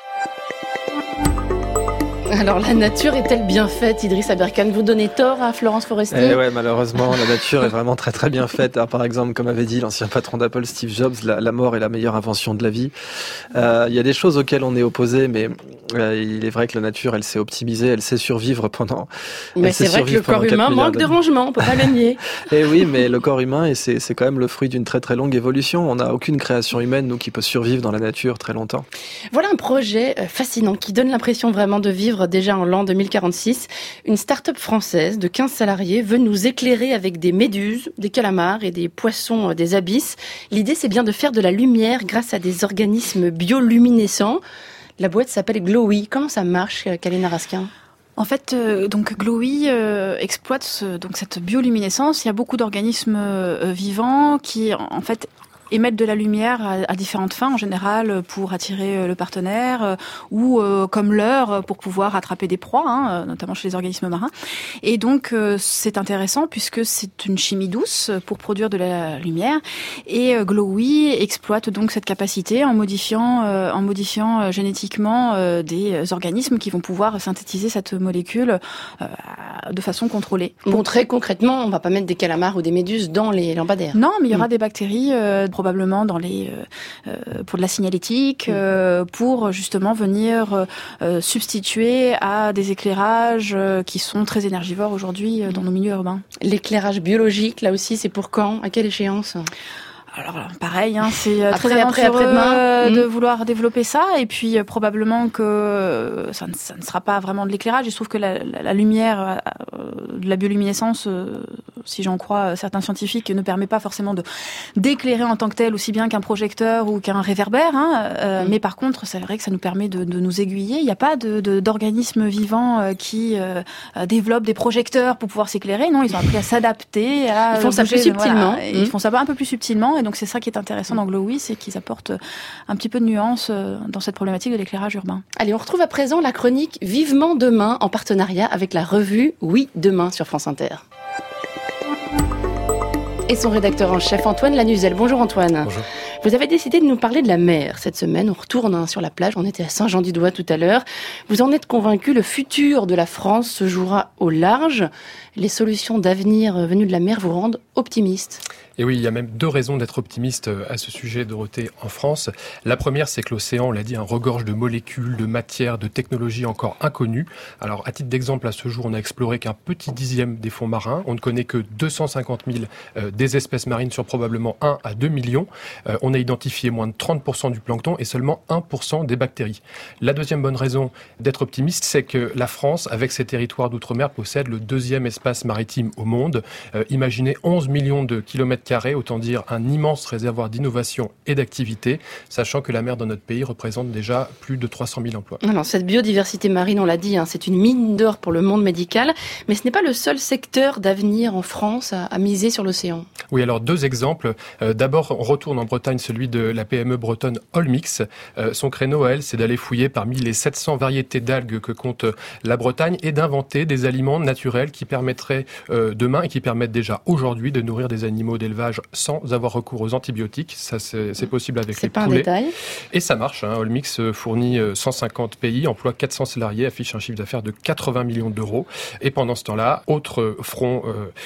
Alors la nature est-elle bien faite, Idriss Aberkane? Vous donnez tort à Florence Foresti? Ouais, malheureusement, la nature est vraiment très très bien faite. Alors, par exemple, comme avait dit l'ancien patron d'Apple, Steve Jobs, la mort est la meilleure invention de la vie. Il y a des choses auxquelles on est opposé, mais il est vrai que la nature, elle sait optimiser, elle sait survivre pendant. Mais c'est vrai que le corps humain manque de rangement, on peut pas le nier. Et oui, mais le corps humain, et c'est quand même le fruit d'une très très longue évolution. On n'a aucune création humaine, nous, qui peut survivre dans la nature très longtemps. Voilà un projet fascinant qui donne l'impression vraiment de vivre déjà en l'an 2046. Une start-up française de 15 salariés veut nous éclairer avec des méduses, des calamars et des poissons des abysses. L'idée, c'est bien de faire de la lumière grâce à des organismes bioluminescents. La boîte s'appelle Glowy. Comment ça marche, Kalina Raskin? En fait, donc Glowy exploite cette bioluminescence. Il y a beaucoup d'organismes vivants qui, en fait, émettre de la lumière à différentes fins, en général pour attirer le partenaire ou comme leurre pour pouvoir attraper des proies, notamment chez les organismes marins. Et donc c'est intéressant puisque c'est une chimie douce pour produire de la lumière. Et Glowy exploite donc cette capacité en modifiant génétiquement des organismes qui vont pouvoir synthétiser cette molécule de façon contrôlée. Bon, très concrètement, on va pas mettre des calamars ou des méduses dans les lampadaires. Non, mais il y aura des bactéries probablement dans pour de la signalétique, pour justement venir substituer à des éclairages qui sont très énergivores aujourd'hui dans nos milieux urbains. L'éclairage biologique, là aussi, c'est pour quand? À quelle échéance? Alors pareil, c'est très aventureux de vouloir développer ça, et puis probablement que ça ne sera pas vraiment de l'éclairage. Il se trouve que la lumière de la bioluminescence, si j'en crois certains scientifiques, ne permet pas forcément d'éclairer en tant que tel aussi bien qu'un projecteur ou qu'un réverbère. Mais par contre, c'est vrai que ça nous permet de nous aiguiller. Il n'y a pas d'organismes vivants qui développent des projecteurs pour pouvoir s'éclairer. Non, ils ont appris à s'adapter. Ils font ça plus subtilement. Voilà, ils font ça un peu plus subtilement. Et donc c'est ça qui est intéressant dans Glowy, c'est qu'ils apportent un petit peu de nuance dans cette problématique de l'éclairage urbain. Allez, on retrouve à présent la chronique Vivement Demain en partenariat avec la revue Oui Demain sur France Inter. Et son rédacteur en chef Antoine Lanuzel. Bonjour Antoine. Bonjour. Vous avez décidé de nous parler de la mer cette semaine. On retourne sur la plage, on était à Saint-Jean-du-Doigt tout à l'heure. Vous en êtes convaincu, le futur de la France se jouera au large. Les solutions d'avenir venues de la mer vous rendent optimiste. Et oui, il y a même deux raisons d'être optimiste à ce sujet, Dorothée, en France. La première, c'est que l'océan, on l'a dit, regorge de molécules, de matières, de technologies encore inconnues. Alors, à titre d'exemple, à ce jour, on n'a exploré qu'un petit dixième des fonds marins. On ne connaît que 250 000 des espèces marines sur probablement 1 à 2 millions. On a identifié moins de 30% du plancton et seulement 1% des bactéries. La deuxième bonne raison d'être optimiste, c'est que la France, avec ses territoires d'outre-mer, possède le deuxième espace maritime au monde. Imaginez 11 millions de kilomètres carrés, autant dire un immense réservoir d'innovation et d'activité, sachant que la mer dans notre pays représente déjà plus de 300 000 emplois. Alors, cette biodiversité marine, on l'a dit, c'est une mine d'or pour le monde médical, mais ce n'est pas le seul secteur d'avenir en France à miser sur l'océan. Oui, alors deux exemples. D'abord, on retourne en Bretagne Bretagne, celui de la PME bretonne Olmix. Son créneau à elle, c'est d'aller fouiller parmi les 700 variétés d'algues que compte la Bretagne et d'inventer des aliments naturels qui permettraient demain et qui permettent déjà aujourd'hui de nourrir des animaux d'élevage sans avoir recours aux antibiotiques. Ça, c'est possible avec les poulets. Et ça marche. Olmix fournit 150 pays, emploie 400 salariés, affiche un chiffre d'affaires de 80 millions d'euros. Et pendant ce temps-là, autre front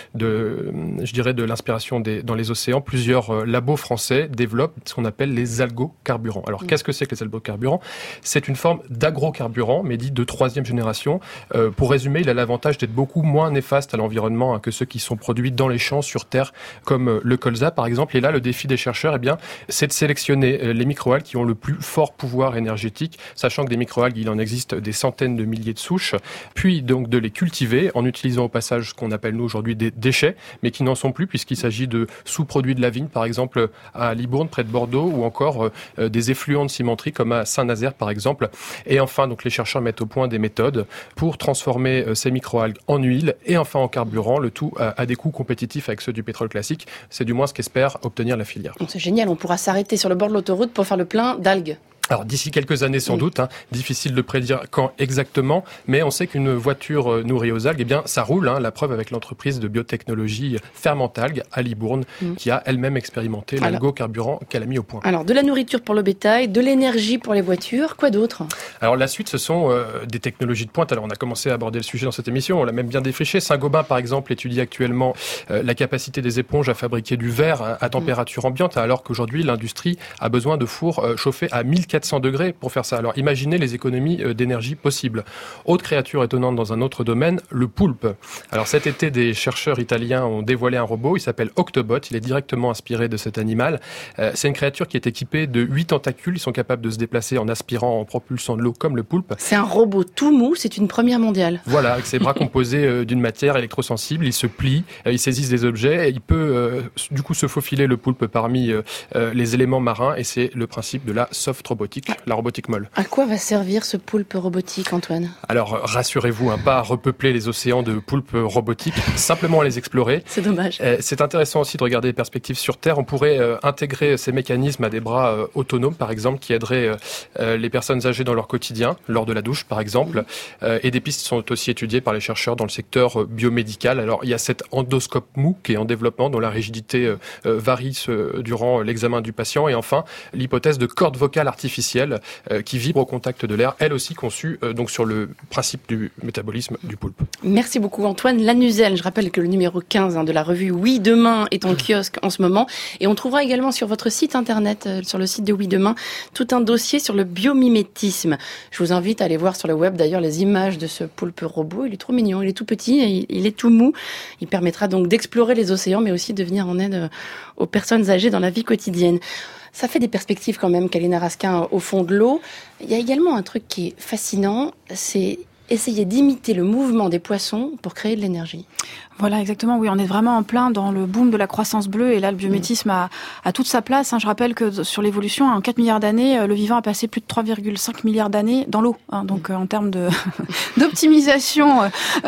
de l'inspiration dans les océans, plusieurs labos français développent ce qu'on appelle les algocarburants. Alors, qu'est-ce que c'est que les algocarburants ? C'est une forme d'agrocarburant, mais dit de troisième génération. Pour résumer, il a l'avantage d'être beaucoup moins néfaste à l'environnement que ceux qui sont produits dans les champs, sur terre, comme le colza, par exemple. Et là, le défi des chercheurs, c'est de sélectionner les microalgues qui ont le plus fort pouvoir énergétique, sachant que des microalgues, il en existe des centaines de milliers de souches, puis donc de les cultiver en utilisant au passage ce qu'on appelle nous aujourd'hui des déchets, mais qui n'en sont plus puisqu'il s'agit de sous-produits de la vigne, par exemple à Libourne, près de Bordeaux, ou encore des effluents de cimenterie comme à Saint-Nazaire, par exemple. Et enfin, donc les chercheurs mettent au point des méthodes pour transformer ces microalgues en huile et enfin en carburant, le tout à des coûts compétitifs avec ceux du pétrole classique. C'est du moins ce qu'espère obtenir la filière. C'est génial, on pourra s'arrêter sur le bord de l'autoroute pour faire le plein d'algues. Alors d'ici quelques années sans doute, difficile de prédire quand exactement, mais on sait qu'une voiture nourrie aux algues, ça roule. La preuve avec l'entreprise de biotechnologie Fermentalgue à Libourne, qui a elle-même expérimenté l'algocarburant qu'elle a mis au point. Alors de la nourriture pour le bétail, de l'énergie pour les voitures, quoi d'autre ? Alors la suite, ce sont des technologies de pointe. Alors on a commencé à aborder le sujet dans cette émission, on l'a même bien défriché. Saint-Gobain par exemple étudie actuellement la capacité des éponges à fabriquer du verre à température ambiante, alors qu'aujourd'hui l'industrie a besoin de fours chauffés à 1400 degrés pour faire ça. Alors imaginez les économies d'énergie possibles. Autre créature étonnante dans un autre domaine, le poulpe. Alors cet été, des chercheurs italiens ont dévoilé un robot, il s'appelle Octobot, il est directement inspiré de cet animal. C'est une créature qui est équipée de 8 tentacules, ils sont capables de se déplacer en aspirant, en propulsant de l'eau comme le poulpe. C'est un robot tout mou, c'est une première mondiale. Voilà, avec ses bras composés d'une matière électrosensible, il se plie, il saisisse des objets, et il peut du coup se faufiler le poulpe parmi les éléments marins, et c'est le principe de la soft robotique, la robotique molle. À quoi va servir ce poulpe robotique, Antoine ? Alors, rassurez-vous, pas à repeupler les océans de poulpes robotiques, simplement à les explorer. C'est dommage. C'est intéressant aussi de regarder les perspectives sur Terre. On pourrait intégrer ces mécanismes à des bras autonomes, par exemple, qui aideraient les personnes âgées dans leur quotidien, lors de la douche, par exemple. Et des pistes sont aussi étudiées par les chercheurs dans le secteur biomédical. Alors, il y a cet endoscope mou qui est en développement, dont la rigidité varie durant l'examen du patient. Et enfin, l'hypothèse de corde vocale artificielle qui vibre au contact de l'air, elle aussi conçue donc sur le principe du métabolisme du poulpe. Merci beaucoup Antoine Lanuzel. Je rappelle que le numéro 15 de la revue Oui Demain est en kiosque en ce moment, et on trouvera également sur votre site internet, sur le site de Oui Demain, tout un dossier sur le biomimétisme. Je vous invite à aller voir sur le web d'ailleurs les images de ce poulpe robot. Il est trop mignon, il est tout petit, il est tout mou. Il permettra donc d'explorer les océans, mais aussi de venir en aide aux personnes âgées dans la vie quotidienne. Ça fait des perspectives quand même, Kalina Raskin, au fond de l'eau. Il y a également un truc qui est fascinant, c'est essayer d'imiter le mouvement des poissons pour créer de l'énergie. Voilà, exactement. Oui, on est vraiment en plein dans le boom de la croissance bleue, et là, le biométisme a toute sa place. Je rappelle que sur l'évolution, en 4 milliards d'années, le vivant a passé plus de 3,5 milliards d'années dans l'eau. Donc, en termes d'optimisation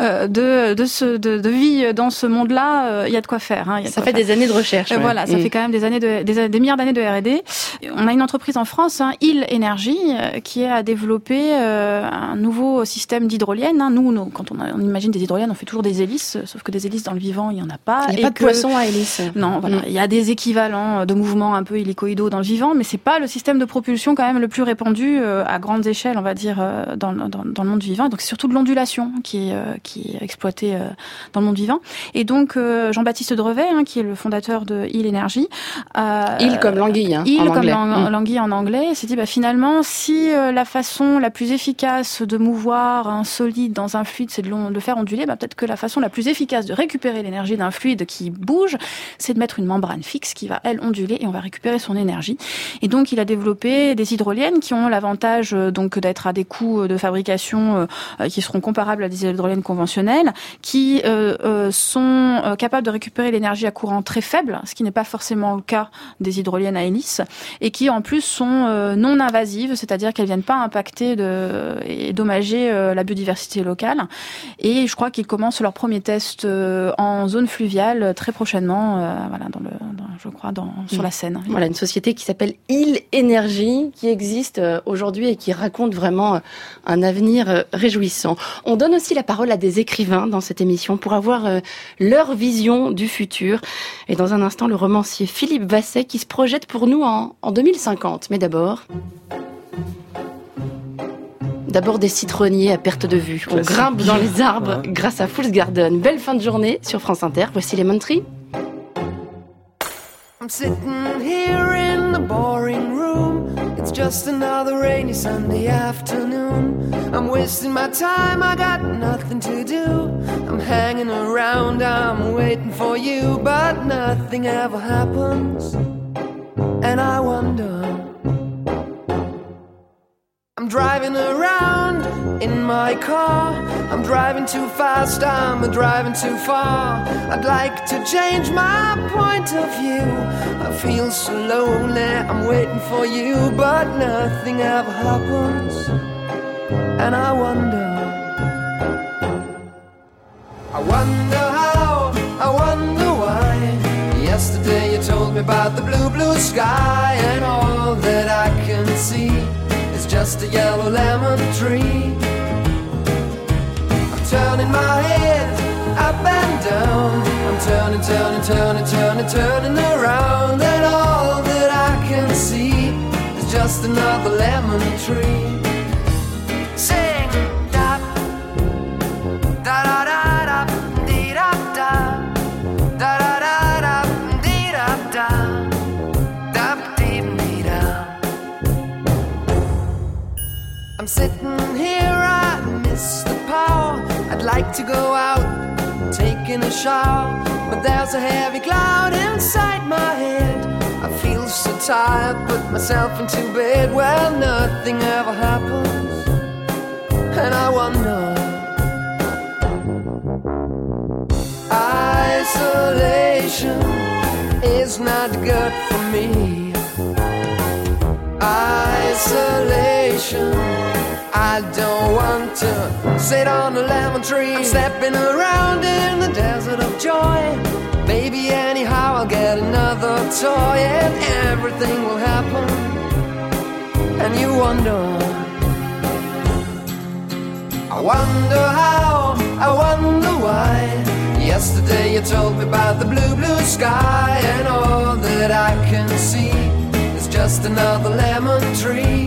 de vie dans ce monde-là, il y a de quoi faire. Ça fait des années de recherche. Voilà, ça fait quand même des milliards d'années de R&D. On a une entreprise en France, Il Énergie, qui a développé un nouveau système d'hydrolienne. Nous, quand on imagine des hydroliennes, on fait toujours des hélices, sauf que des hélices dans le vivant, il n'y en a pas. Il n'y a pas de poisson à hélice. Non, voilà. Il y a des équivalents de mouvements un peu hélicoïdaux dans le vivant, mais c'est pas le système de propulsion quand même le plus répandu à grande échelle, on va dire, dans le monde vivant. Donc c'est surtout de l'ondulation qui est exploitée dans le monde vivant. Et donc Jean-Baptiste Drevet, qui est le fondateur de Il Énergie, Il comme l'anguille, Il comme l'anguille en anglais, s'est dit finalement, si la façon la plus efficace de mouvoir un solide dans un fluide, c'est de le faire onduler, peut-être que la façon la plus efficace de récupérer l'énergie d'un fluide qui bouge, c'est de mettre une membrane fixe qui va, elle, onduler, et on va récupérer son énergie. Et donc, il a développé des hydroliennes qui ont l'avantage donc d'être à des coûts de fabrication qui seront comparables à des hydroliennes conventionnelles, qui sont capables de récupérer l'énergie à courant très faible, ce qui n'est pas forcément le cas des hydroliennes à hélice, et qui en plus sont non invasives, c'est-à-dire qu'elles viennent pas impacter et dommager la biodiversité locale. Et je crois qu'ils commencent leur premier test en zone fluviale très prochainement, sur la Seine. Voilà, une société qui s'appelle Il Énergie, qui existe aujourd'hui et qui raconte vraiment un avenir réjouissant. On donne aussi la parole à des écrivains dans cette émission pour avoir leur vision du futur. Et dans un instant, le romancier Philippe Vasset qui se projette pour nous en 2050. Mais d'abord des citronniers à perte de vue. On grimpe dans les arbres grâce à Fool's Garden. Belle fin de journée sur France Inter. Voici Lemon Tree. I'm sitting here in the boring room. It's just another rainy Sunday afternoon. I'm wasting my time, I got nothing to do. I'm hanging around, I'm waiting for you, but nothing ever happens. And I wonder, I'm driving around in my car. I'm driving too fast, I'm driving too far. I'd like to change my point of view. I feel so lonely, I'm waiting for you, but nothing ever happens. And I wonder how, I wonder why. Yesterday you told me about the blue, blue sky, and all that I can see is just a yellow lemon tree. I'm turning my head up and down. I'm turning, turning, turning, turning, turning around, and all that I can see is just another lemon tree. Sing da da da da da dee da da da da da da dee da da da dee dee da. I'm sitting here, I miss the power. I'd like to go out, taking a shower, but there's a heavy cloud inside my head. I feel so tired, put myself into bed. Well, nothing ever happens, and I wonder. Isolation is not good for me. Isolation, I don't want to sit on a lemon tree. I'm stepping around in the desert of joy. Baby, anyhow I'll get another toy, and everything will happen. And you wonder, I wonder how, I wonder why. Yesterday you told me about the blue, blue sky, and all that I can see is just another lemon tree.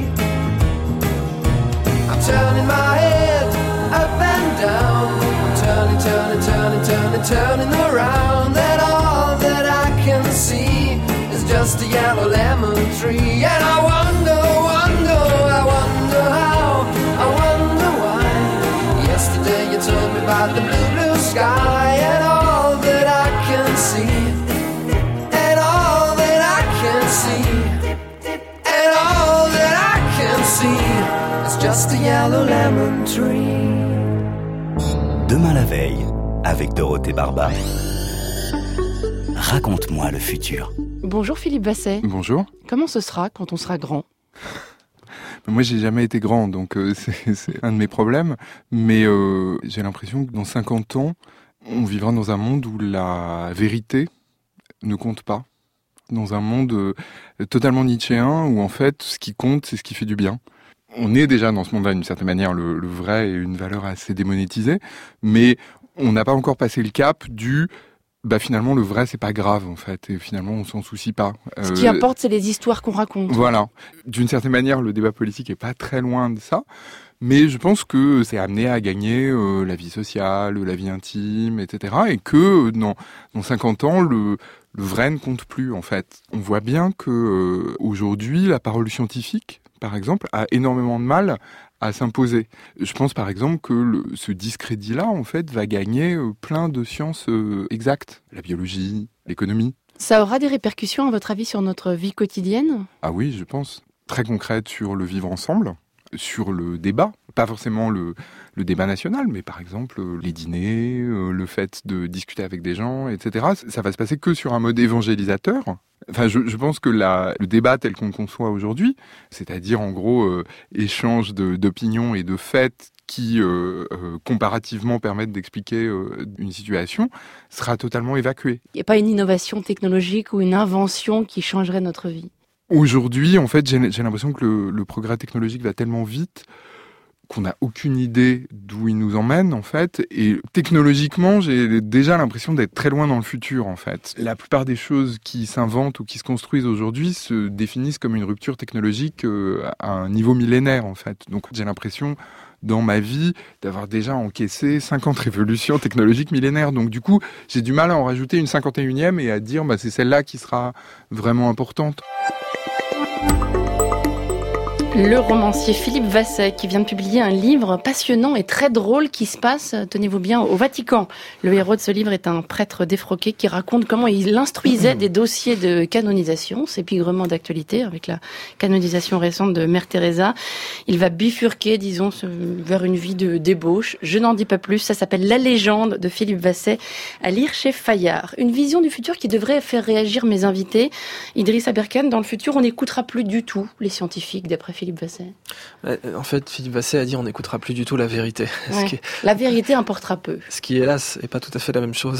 I'm turning my head up and down. I'm turning, turning, turning, turning, turning around, and all that I can see is just a yellow lemon tree. And I wonder, wonder, I wonder how, I wonder why. Yesterday you told me about the blue, blue sky, and all that I can see, and all that I can see, and all that I can see is just a yellow lemon tree. Demain la veille, avec Dorothée Barba. Raconte-moi le futur. Bonjour Philippe Vasset. Bonjour. Comment ce sera quand on sera grand ? Moi, j'ai jamais été grand, donc c'est un de mes problèmes. Mais j'ai l'impression que dans 50 ans, on vivra dans un monde où la vérité ne compte pas. Dans un monde totalement nietzschéen, où en fait, ce qui compte, c'est ce qui fait du bien. On est déjà dans ce monde-là, d'une certaine manière, le vrai est une valeur assez démonétisée, mais on n'a pas encore passé le cap du... finalement, le vrai, c'est pas grave, en fait, et finalement, on s'en soucie pas. Ce qui importe, c'est les histoires qu'on raconte. Voilà. D'une certaine manière, le débat politique est pas très loin de ça, mais je pense que c'est amené à gagner la vie sociale, la vie intime, etc., et que dans 50 ans, le vrai ne compte plus, en fait. On voit bien que aujourd'hui, la parole scientifique, par exemple, a énormément de mal à s'imposer. Je pense par exemple que ce discrédit-là, en fait, va gagner plein de sciences exactes. La biologie, l'économie. Ça aura des répercussions, à votre avis, sur notre vie quotidienne ? Ah oui, je pense. Très concrètes sur le vivre ensemble, sur le débat, pas forcément le débat national, mais par exemple les dîners, le fait de discuter avec des gens, etc. Ça va se passer que sur un mode évangélisateur. Enfin, je pense que le débat tel qu'on le conçoit aujourd'hui, c'est-à-dire en gros échange d'opinions et de faits qui comparativement permettent d'expliquer une situation, sera totalement évacué. Il n'y a pas une innovation technologique ou une invention qui changerait notre vie? Aujourd'hui, en fait, j'ai l'impression que le progrès technologique va tellement vite qu'on n'a aucune idée d'où il nous emmène, en fait. Et technologiquement, j'ai déjà l'impression d'être très loin dans le futur, en fait. La plupart des choses qui s'inventent ou qui se construisent aujourd'hui se définissent comme une rupture technologique à un niveau millénaire, en fait. Donc, j'ai l'impression, dans ma vie, d'avoir déjà encaissé 50 révolutions technologiques millénaires. Donc, du coup, j'ai du mal à en rajouter une 51e et à dire, c'est celle-là qui sera vraiment importante. Le romancier Philippe Vasset qui vient de publier un livre passionnant et très drôle qui se passe, tenez-vous bien, au Vatican. Le héros de ce livre est un prêtre défroqué qui raconte comment il instruisait des dossiers de canonisation. C'est pigrement d'actualité avec la canonisation récente de Mère Teresa. Il va bifurquer, disons, vers une vie de débauche. Je n'en dis pas plus. Ça s'appelle La légende de Philippe Vasset, à lire chez Fayard. Une vision du futur qui devrait faire réagir mes invités. Idriss Aberkane, dans le futur, on n'écoutera plus du tout les scientifiques, d'après Philippe Vasset. En fait, Philippe Vasset a dit on n'écoutera plus du tout la vérité. Ouais. La vérité importera peu. Ce qui, hélas, n'est pas tout à fait la même chose.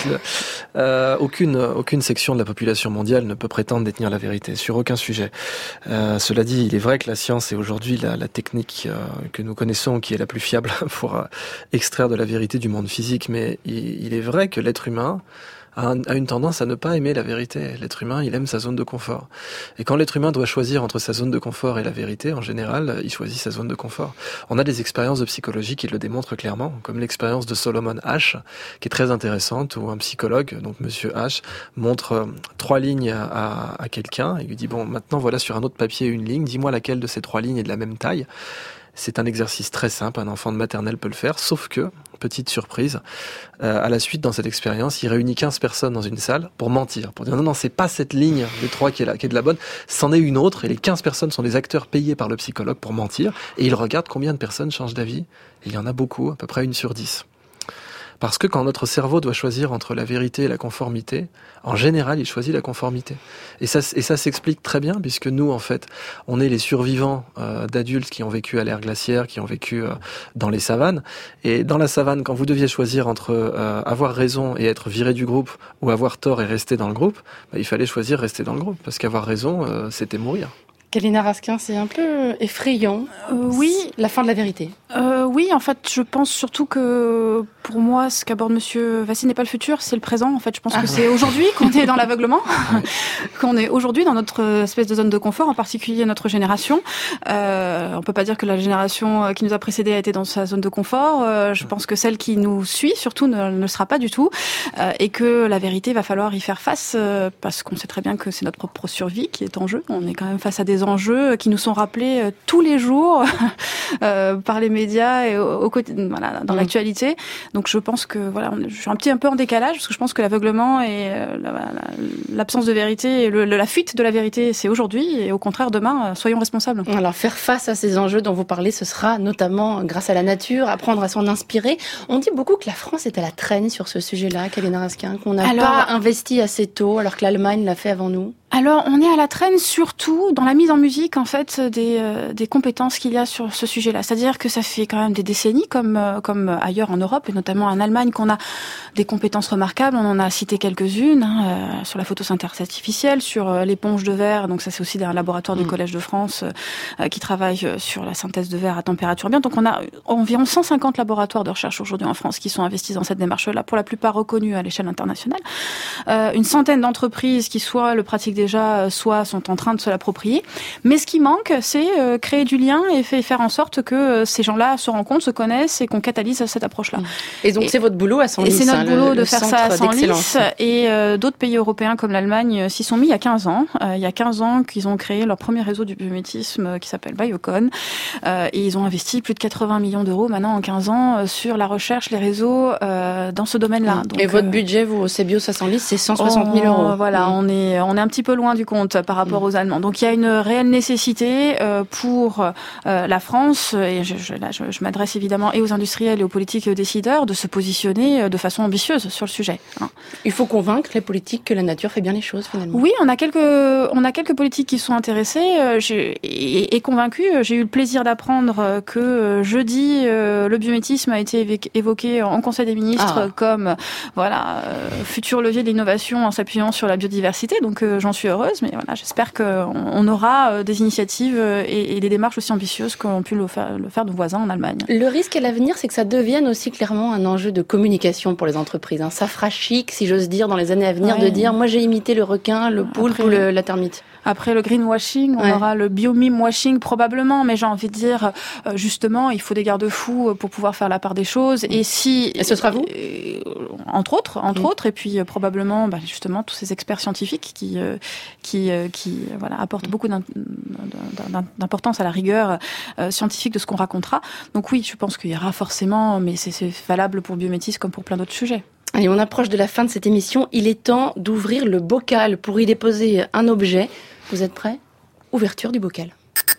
Aucune section de la population mondiale ne peut prétendre détenir la vérité sur aucun sujet. Cela dit, il est vrai que la science est aujourd'hui la technique que nous connaissons qui est la plus fiable pour extraire de la vérité du monde physique. Mais il est vrai que l'être humain a une tendance à ne pas aimer la vérité. L'être humain, il aime sa zone de confort. Et quand l'être humain doit choisir entre sa zone de confort et la vérité, en général, il choisit sa zone de confort. On a des expériences de psychologie qui le démontrent clairement, comme l'expérience de Solomon Asch, qui est très intéressante, où un psychologue, donc Monsieur Asch, montre 3 lignes à quelqu'un, et lui dit, maintenant voilà sur un autre papier une ligne, dis-moi laquelle de ces 3 lignes est de la même taille. C'est un exercice très simple, un enfant de maternelle peut le faire, sauf que, petite surprise, à la suite, dans cette expérience, il réunit 15 personnes dans une salle pour mentir, pour dire non, c'est pas cette ligne des 3 qui est de la bonne, c'en est une autre, et les 15 personnes sont des acteurs payés par le psychologue pour mentir, et il regarde combien de personnes changent d'avis, et il y en a beaucoup, à peu près 1 sur 10. Parce que quand notre cerveau doit choisir entre la vérité et la conformité, en général, il choisit la conformité. Et ça s'explique très bien, puisque nous, en fait, on est les survivants d'adultes qui ont vécu à l'ère glaciaire, qui ont vécu dans les savanes. Et dans la savane, quand vous deviez choisir entre avoir raison et être viré du groupe, ou avoir tort et rester dans le groupe, il fallait choisir rester dans le groupe, parce qu'avoir raison, c'était mourir. Kalina Raskin, c'est un peu effrayant. Oui. La fin de la vérité. Oui, en fait, je pense surtout que pour moi, ce qu'aborde Monsieur Vasset n'est pas le futur, c'est le présent. En fait, je pense que c'est aujourd'hui qu'on est dans l'aveuglement, qu'on est aujourd'hui dans notre espèce de zone de confort, en particulier notre génération. On peut pas dire que la génération qui nous a précédés a été dans sa zone de confort. Je pense que celle qui nous suit, surtout, ne le sera pas du tout, et que la vérité, va falloir y faire face, parce qu'on sait très bien que c'est notre propre survie qui est en jeu. On est quand même face à des enjeux qui nous sont rappelés tous les jours par les médias et dans l'actualité. Donc je pense que je suis un peu en décalage parce que je pense que l'aveuglement et l'absence de vérité et la fuite de la vérité, c'est aujourd'hui, et au contraire demain, soyons responsables. Alors faire face à ces enjeux dont vous parlez, ce sera notamment grâce à la nature, apprendre à s'en inspirer. On dit beaucoup que la France est à la traîne sur ce sujet-là, Kalina Raskin, qu'on n'a pas investi assez tôt alors que l'Allemagne l'a fait avant nous. Alors, on est à la traîne surtout dans la mise en musique, en fait, des compétences qu'il y a sur ce sujet-là. C'est-à-dire que ça fait quand même des décennies, comme ailleurs en Europe, et notamment en Allemagne, qu'on a des compétences remarquables. On en a cité quelques-unes, sur la photosynthèse artificielle, sur l'éponge de verre. Donc ça, c'est aussi un laboratoire du Collège de France qui travaille sur la synthèse de verre à température ambiante. Donc on a environ 150 laboratoires de recherche aujourd'hui en France qui sont investis dans cette démarche-là, pour la plupart reconnus à l'échelle internationale. Une centaine d'entreprises qui soit le pratiquent déjà, soit sont en train de se l'approprier. Mais ce qui manque, c'est créer du lien et faire en sorte que ces gens-là se rencontrent, se connaissent et qu'on catalyse cette approche-là. Et donc c'est votre boulot à Senlis. Et c'est notre boulot de faire ça à Senlis. Et d'autres pays européens comme l'Allemagne s'y sont mis il y a 15 ans. Il y a 15 ans qu'ils ont créé leur premier réseau du biomimétisme qui s'appelle Biocon. Et ils ont investi plus de 80 millions d'euros maintenant en 15 ans sur la recherche, les réseaux dans ce domaine-là. Donc, et votre budget, vous, au CBIOS à Senlis, c'est 160 000 euros. Voilà, on est un petit peu loin du compte par rapport aux Allemands. Donc il y a une réelle nécessité pour la France, et je m'adresse évidemment et aux industriels et aux politiques décideurs, de se positionner de façon ambitieuse sur le sujet. Il faut convaincre les politiques que la nature fait bien les choses finalement. Oui, on a quelques politiques qui sont intéressées et convaincues. J'ai eu le plaisir d'apprendre que jeudi, le biométisme a été évoqué en Conseil des ministres comme futur levier de l'innovation en s'appuyant sur la biodiversité. Donc j'en suis heureuse, mais voilà, j'espère qu'on aura des initiatives et des démarches aussi ambitieuses qu'ont pu le faire nos voisins en Allemagne. Le risque à l'avenir, c'est que ça devienne aussi clairement un enjeu de communication pour les entreprises. Ça fera chic, si j'ose dire, dans les années à venir, de dire moi j'ai imité le requin, le poulpe ou la termite. Après le greenwashing, on aura le biomeme-washing probablement, mais j'ai envie de dire, justement, il faut des garde-fous pour pouvoir faire la part des choses. Et ce sera vous entre autres, et puis probablement, justement, tous ces experts scientifiques qui apportent beaucoup d'importance à la rigueur scientifique de ce qu'on racontera. Donc oui, je pense qu'il y aura forcément, mais c'est valable pour Biométis comme pour plein d'autres sujets. Allez, on approche de la fin de cette émission. Il est temps d'ouvrir le bocal pour y déposer un objet. Vous êtes prêts ? Ouverture du bocal.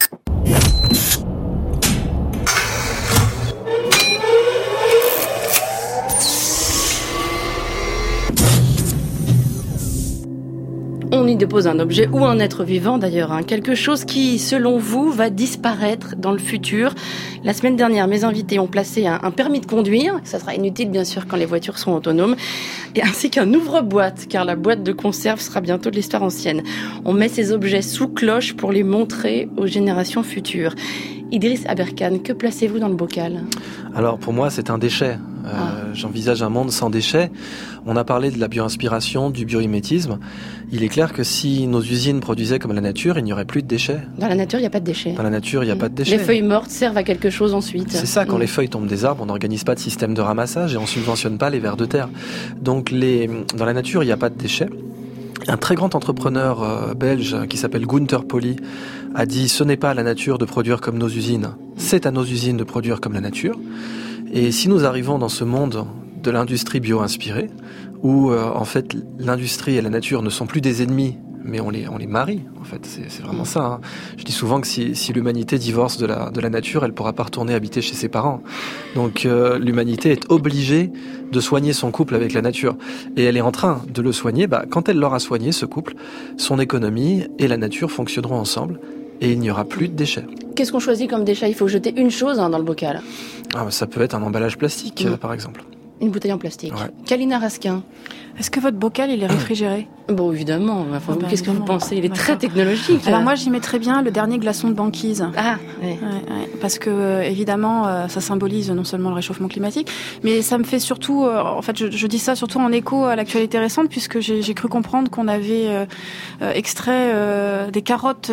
On y dépose un objet ou un être vivant d'ailleurs, quelque chose qui, selon vous, va disparaître dans le futur. La semaine dernière, mes invités ont placé un permis de conduire, ça sera inutile bien sûr quand les voitures seront autonomes, et ainsi qu'un ouvre-boîte, car la boîte de conserve sera bientôt de l'histoire ancienne. On met ces objets sous cloche pour les montrer aux générations futures. Idriss Aberkan, que placez-vous dans le bocal ? Alors pour moi, c'est un déchet. J'envisage un monde sans déchets. On a parlé de la bioinspiration, du biomimétisme. Il est clair que si nos usines produisaient comme la nature, il n'y aurait plus de déchets. Dans la nature, il n'y a pas de déchets. Dans la nature, il n'y a pas de déchets. Les feuilles mortes servent à quelque chose ensuite. C'est ça, quand les feuilles tombent des arbres, on n'organise pas de système de ramassage et on subventionne pas les vers de terre. Donc dans la nature, il n'y a pas de déchets. Un très grand entrepreneur belge qui s'appelle Gunther Pauli a dit « Ce n'est pas à la nature de produire comme nos usines, c'est à nos usines de produire comme la nature ». Et si nous arrivons dans ce monde de l'industrie bio-inspirée, où en fait l'industrie et la nature ne sont plus des ennemis, mais on les marie, en fait, c'est vraiment ça. Je dis souvent que si l'humanité divorce de la nature, elle pourra pas retourner habiter chez ses parents. Donc l'humanité est obligée de soigner son couple avec la nature. Et elle est en train de le soigner. Quand elle l'aura soigné, ce couple, son économie et la nature fonctionneront ensemble. Et il n'y aura plus de déchets. Qu'est-ce qu'on choisit comme déchet ? Il faut jeter une chose dans le bocal. Ça peut être un emballage plastique, par exemple. Une bouteille en plastique. Ouais. Kalina Raskin. Est-ce que votre bocal, il est réfrigéré ? Bon, évidemment. Qu'est-ce que vous pensez ? Il est très technologique. Alors moi, j'y mettrais bien le dernier glaçon de banquise. Ouais. Parce que, évidemment, ça symbolise non seulement le réchauffement climatique, mais ça me fait surtout... en fait, je dis ça surtout en écho à l'actualité récente, puisque j'ai cru comprendre qu'on avait extrait des carottes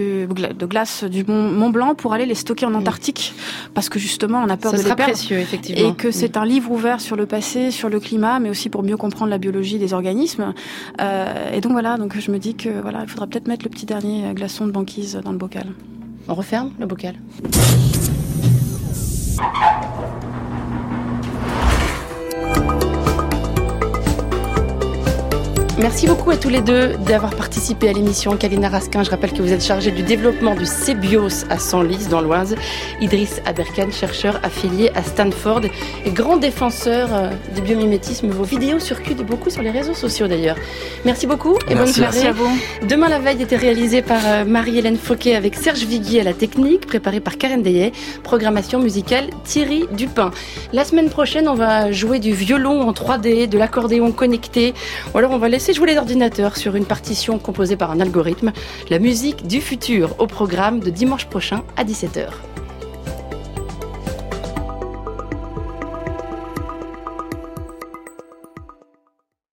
de glace du Mont Blanc pour aller les stocker en Antarctique, parce que justement, on a peur de les perdre. Ça sera précieux, effectivement. Et que c'est un livre ouvert sur le passé, sur le climat, mais aussi pour mieux comprendre la biologie des organismes. Et donc voilà, je me dis que il faudra peut-être mettre le petit dernier glaçon de banquise dans le bocal. On referme le bocal. Merci beaucoup à tous les deux d'avoir participé à l'émission. Kalina Raskin, je rappelle que vous êtes chargée du développement du CBIOS à Senlis, dans l'Oise. Idriss Aberkan, chercheur affilié à Stanford et grand défenseur du biomimétisme. Vos vidéos circulent beaucoup sur les réseaux sociaux d'ailleurs. Merci beaucoup et bonne soirée. Merci à vous. Demain la veille était réalisée par Marie-Hélène Fauquet avec Serge Viguier à la technique, préparée par Karen Deyet, programmation musicale Thierry Dupin. La semaine prochaine, on va jouer du violon en 3D, de l'accordéon connecté, ou alors on va laisser jouer les ordinateurs sur une partition composée par un algorithme. La musique du futur au programme de dimanche prochain à 17h.